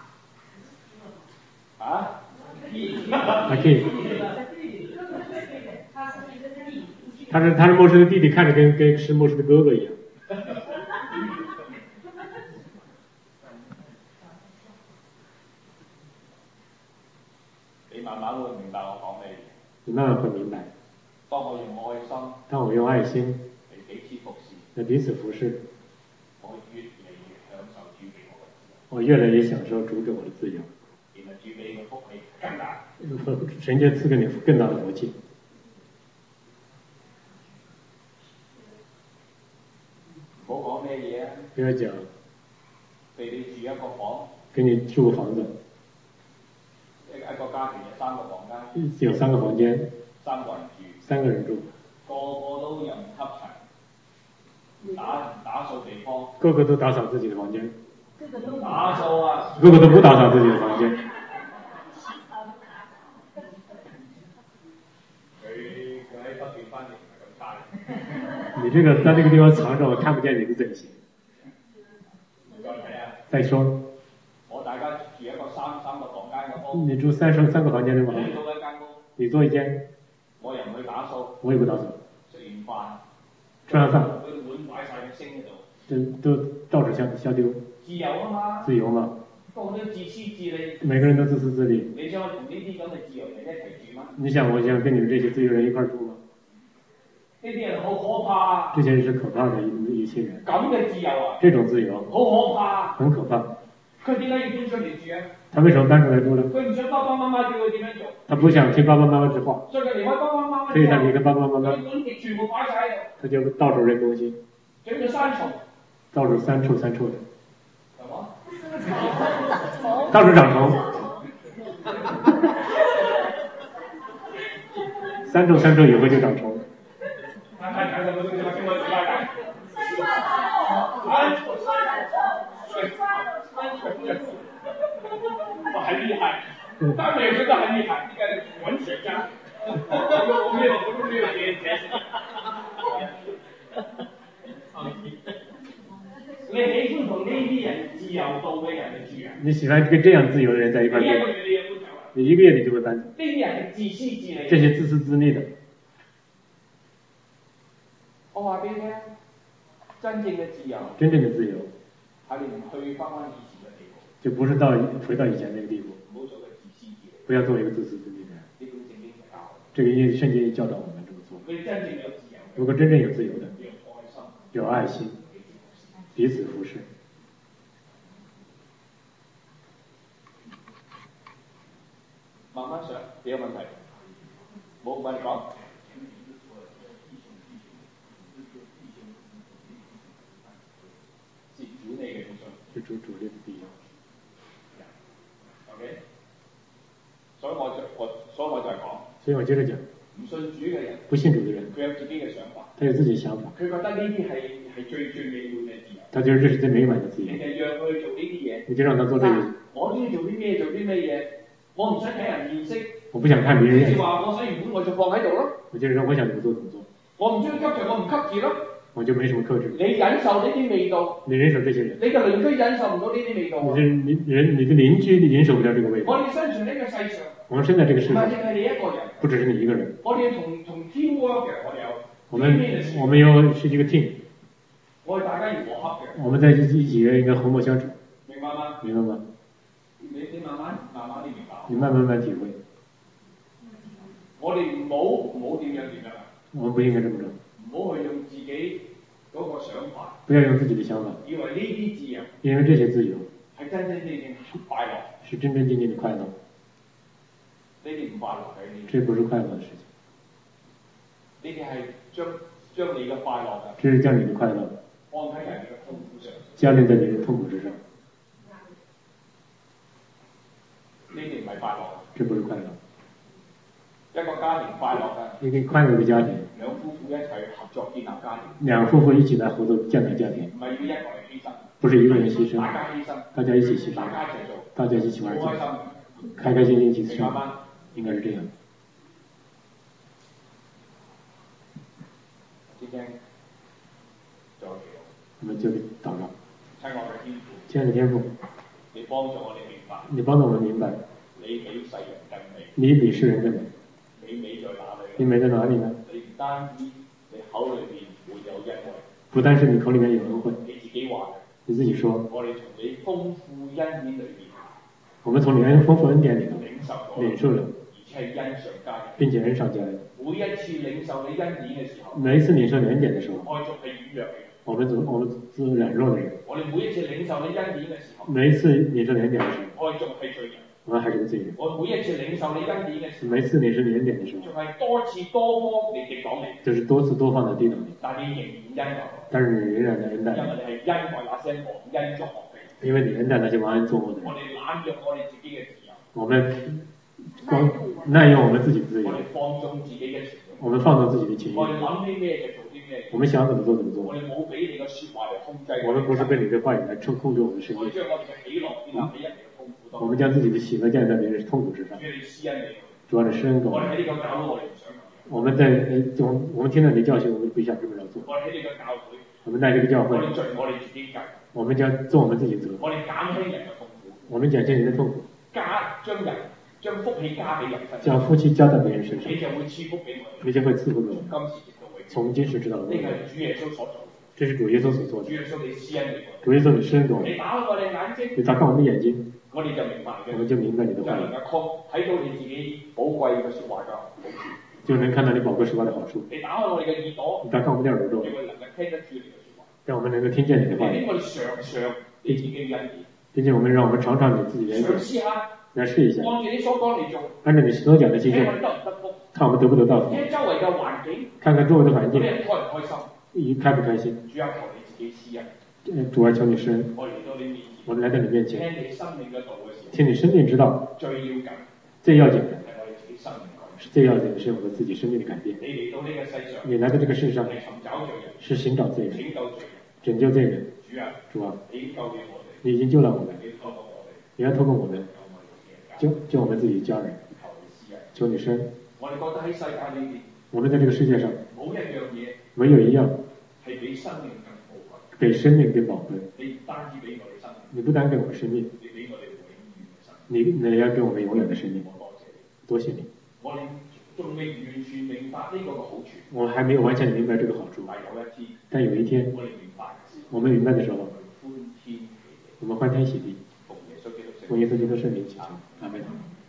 啊？ 阿 K。他是牧師的弟弟，看着跟是牧師的哥哥一樣。 你慢慢會明白我講咩嘢。 你慢慢會明白。 當我用愛心， 嚟彼此服侍， 我越嚟越享受主俾我嘅自由。 我越來越享受主給我的自由。 原來主俾嘅福氣更大。 神就賜給你更大的福氣。 唔好講咩嘢啊！ 不要講。 俾你住一個房。 給你住個房子。 一個家庭有3個房間。 有3個房間。 3個人住。 個個都又唔吸塵，打掃地方。 個個都打掃自己的房間。 打掃啊！ 個個都不打掃自己的房間。 佢喺北邊翻譯唔係咁差。 你這個在這個地方藏着，我看不見你的嘴型。 再睇啊！ 再說。 我大家住一個三個房間嘅屋。 你住三個房間的房間。 你租一間屋。 你租一間。 我又唔去打掃。 我也不打掃。 食完飯。 吃完飯。 嗰啲碗擺晒喺星嗰度。 都照着消丟。 自由啊嘛。 自由嘛。個個都自私自利。 每個人都自私自利。 你想我同呢啲咁嘅自由人一齊住嗎？ 你想我想跟你們這些自由人一塊住嗎？ 呢啲人好可怕。 這些人是可怕的一些人。 咁嘅自由啊。 這種自由。 好可怕。 很可怕。 佢點解要搬出嚟住啊？ 他為什麼搬出來住呢？ 佢唔想爸爸媽媽叫佢點樣做。 他不想聽爸爸媽媽之話。 所以佢離開爸爸媽媽。 所以他離開爸爸媽媽。 佢本全部擺晒喺度。 他就到處扔東西。 整個山蟲。 到處三處的。 什麼？ 到處長蟲。三處以後就長蟲。 很厲害，當然覺得很厲害，呢個文學家。 我没有嘢解釋。你喜歡同呢啲人自由度嘅人去住啊？ 你喜歡跟這樣自由的人在一塊住？ 你一個月你也不走啊？ 你一個月你就會搬走。 呢啲人係自私自利。 這些自私自利的。 我話俾你聽，真正嘅自由。 真正的自由。 係你唔去翻以前嘅地步。 就不是回到以前那個地步。 唔好做個自私自利。 不要做一個自私自利的人。 呢本聖經教。 這個聖經教導我們這麼做。 佢真正有自由。 如果真正有自由的， 有愛心， 彼此服侍。 慢慢上，幾個問題？冇問題講。是主你嘅弟兄。 是主你的弟兄。 OK。所以我就係講。 所以我接着講。 唔信主嘅人。 不信主的人。 佢有自己嘅想法。 他有自己的想法。 佢覺得呢啲係最美滿嘅自由。 他覺得這是最美滿的自由。 你就讓佢去做呢啲嘢。 你就讓他做這個。 我中意做啲咩嘢，我唔想睇人面色。 我不想看別人面色。 你話我洗完碗我就放喺度咯。 我就是說我想怎麼做怎麼做。 我唔中意吸就我唔吸住咯。 我就沒什麼克制。 你忍受呢啲味道。 你忍受這些人。 你嘅鄰居忍受唔到呢啲味道。 你的鄰居你忍受不了這個味道。 我哋生存呢個世上。 我們生在這個世上。 唔係淨係你一個人。 不只是你一個人。 我哋同 teamwork 嘅，我哋有。 我們有是一個 team。 我哋大家要和洽嘅。 我們在一起應該和睦相處。 明白嗎？ 明白嗎？ 你慢慢地明白。 你慢慢體會。 我哋唔好點樣啊？ 我們不應該這麼做。 唔好去用自己嗰個想法。 不要用自己的想法。 以為呢啲自由。 因為這些自由。 係真正快樂。 是真真正正的快樂。 呢啲唔快樂嘅呢？ 這不是快樂的事情。 呢啲係將你嘅快樂啊。 這是將你的快樂。 安喺人嘅痛苦上。 加添在你的痛苦之上。 呢啲唔係快樂。 這不是快樂。 一個家庭快樂嘅。 一個快樂的家庭。 兩夫婦一齊合作建立家庭。 兩夫婦一起來合作建立家庭。 唔係要一個人犧牲。 不是一個人犧牲。 大家犧牲。 大家一起犧牲。 大家一齊做。 大家一起玩。 開心。 開開心心一起生活。 明白嗎？ 應該是這樣。 今天再祈禱。 我們就禱告。 親愛嘅天父。 親愛的天父。 你幫助我哋明白。 你幫助我們明白。 你比世人更美。 你比世人更美。 你美在哪裏？ 你美在哪裏呢？ 你唔單止你口裏邊會有恩惠。 不單是你口裏面有恩惠。 你自己話嘅。 你自己說。 我哋從你豐富恩典裏邊。 我們從你豐富恩典裏頭。領受了。 而且係恩上加恩。 並且恩上加恩。 每一次領受你恩典嘅時候。 每一次領受你恩典嘅時候。 愛族係軟弱嘅。 我們是軟弱的人。 我哋每一次領受你恩典嘅時候。 每一次領受你恩典嘅時候。 愛族係罪人。 我們還是個罪人。 我每一次領受你恩典嘅時候。 每一次領受你恩典嘅時候。 仲係多次多方你抵擋你。 就是多次多方的抵擋你。 但你仍然恩待。 但是你仍然的恩待。 因為你係恩待那些忘恩作惡嘅人。 因為你恩待那些忘恩作惡的人。 我哋濫用我哋自己嘅自由。 我們濫用我們自己的自由。 我哋放縱自己嘅情慾。 我們放縱自己的情慾。 我哋諗啲咩就做啲咩。 我們想怎麼做怎麼做。 我哋冇俾你嘅説話嚟控制。 我們不是被你的話語來控制我們的生命。 我哋將我哋嘅喜樂建立喺人哋嘅痛苦當中。 我們將自己的喜樂建立在別人的痛苦之上。 主你施恩你。 主要是施恩給我們。 我哋喺呢個教會，我哋唔想咁樣。 我們聽到你的教訓，我們不想這麼做。 我哋喺呢個教會。 我們在這個教會。 我哋盡我哋自己計。 我們將做我們自己責。 我哋減輕人嘅痛苦。 我們減輕人的痛苦。將福氣加俾人身上。將福氣加到別人身上。 你就會賜福俾我哋。 你就會賜福給我們。從今時直到永遠。 呢個係主耶穌所做。 這是主耶穌所做的。 主耶穌你施恩俾我。 主耶穌你施恩給我。 你打開我哋眼睛。 你打開我們眼睛。 我哋就明白嘅。 我們就明白你的話語。 睇到你自己寶貴嘅説話嘅好處。 就能看到你寶貴説話的好處。 你打開我哋嘅耳朵。 你打開我們的耳朵。 讓我哋能夠聽得住你嘅説話。 讓我們能夠聽見你的話語。 俾我哋嘗你自己嘅恩典。 並且讓我們嘗嘗你自己的恩典。 嘗試下。 來試一下。 按照你所講嚟做。 按照你所講的去做。 睇我哋得唔得福？ 看我們得不得到福。 睇周圍嘅環境。 看看周圍的環境。 你開唔開心？ 開不開心？ 主啊，求你自己施恩。 主啊，求你施恩。 我嚟到你面前。 我們來到你面前。 聽你生命嘅道嘅時候。 聽你生命之道。 最要緊的。 係我哋自己生命改變。 最要緊的是我們自己生命的改變。 你嚟到呢個世上。 你來到這個世上。 係尋找罪人。 是尋找罪人。 拯救罪人。 拯救罪人。主啊。 你已經救了我哋。 你已經救了我們。 你透過我哋。 你要透過我們。救我們自己家人。求你施恩。 我哋覺得喺世界裏邊， 我們在這個世界上冇一樣嘢沒有一樣係比生命更寶貴。 比生命更寶貴。 你唔單止俾我哋生命， 你不單給我們生命， 你俾我哋永遠嘅生命。 你要給我們永遠的生命。 我多謝你， 多謝你。 我哋仲未完全明白呢個嘅好處。 我還沒有完全明白這個好處。但有一天，我們明白的時候，我們歡天喜地，奉耶穌基督聖名祈求，阿門。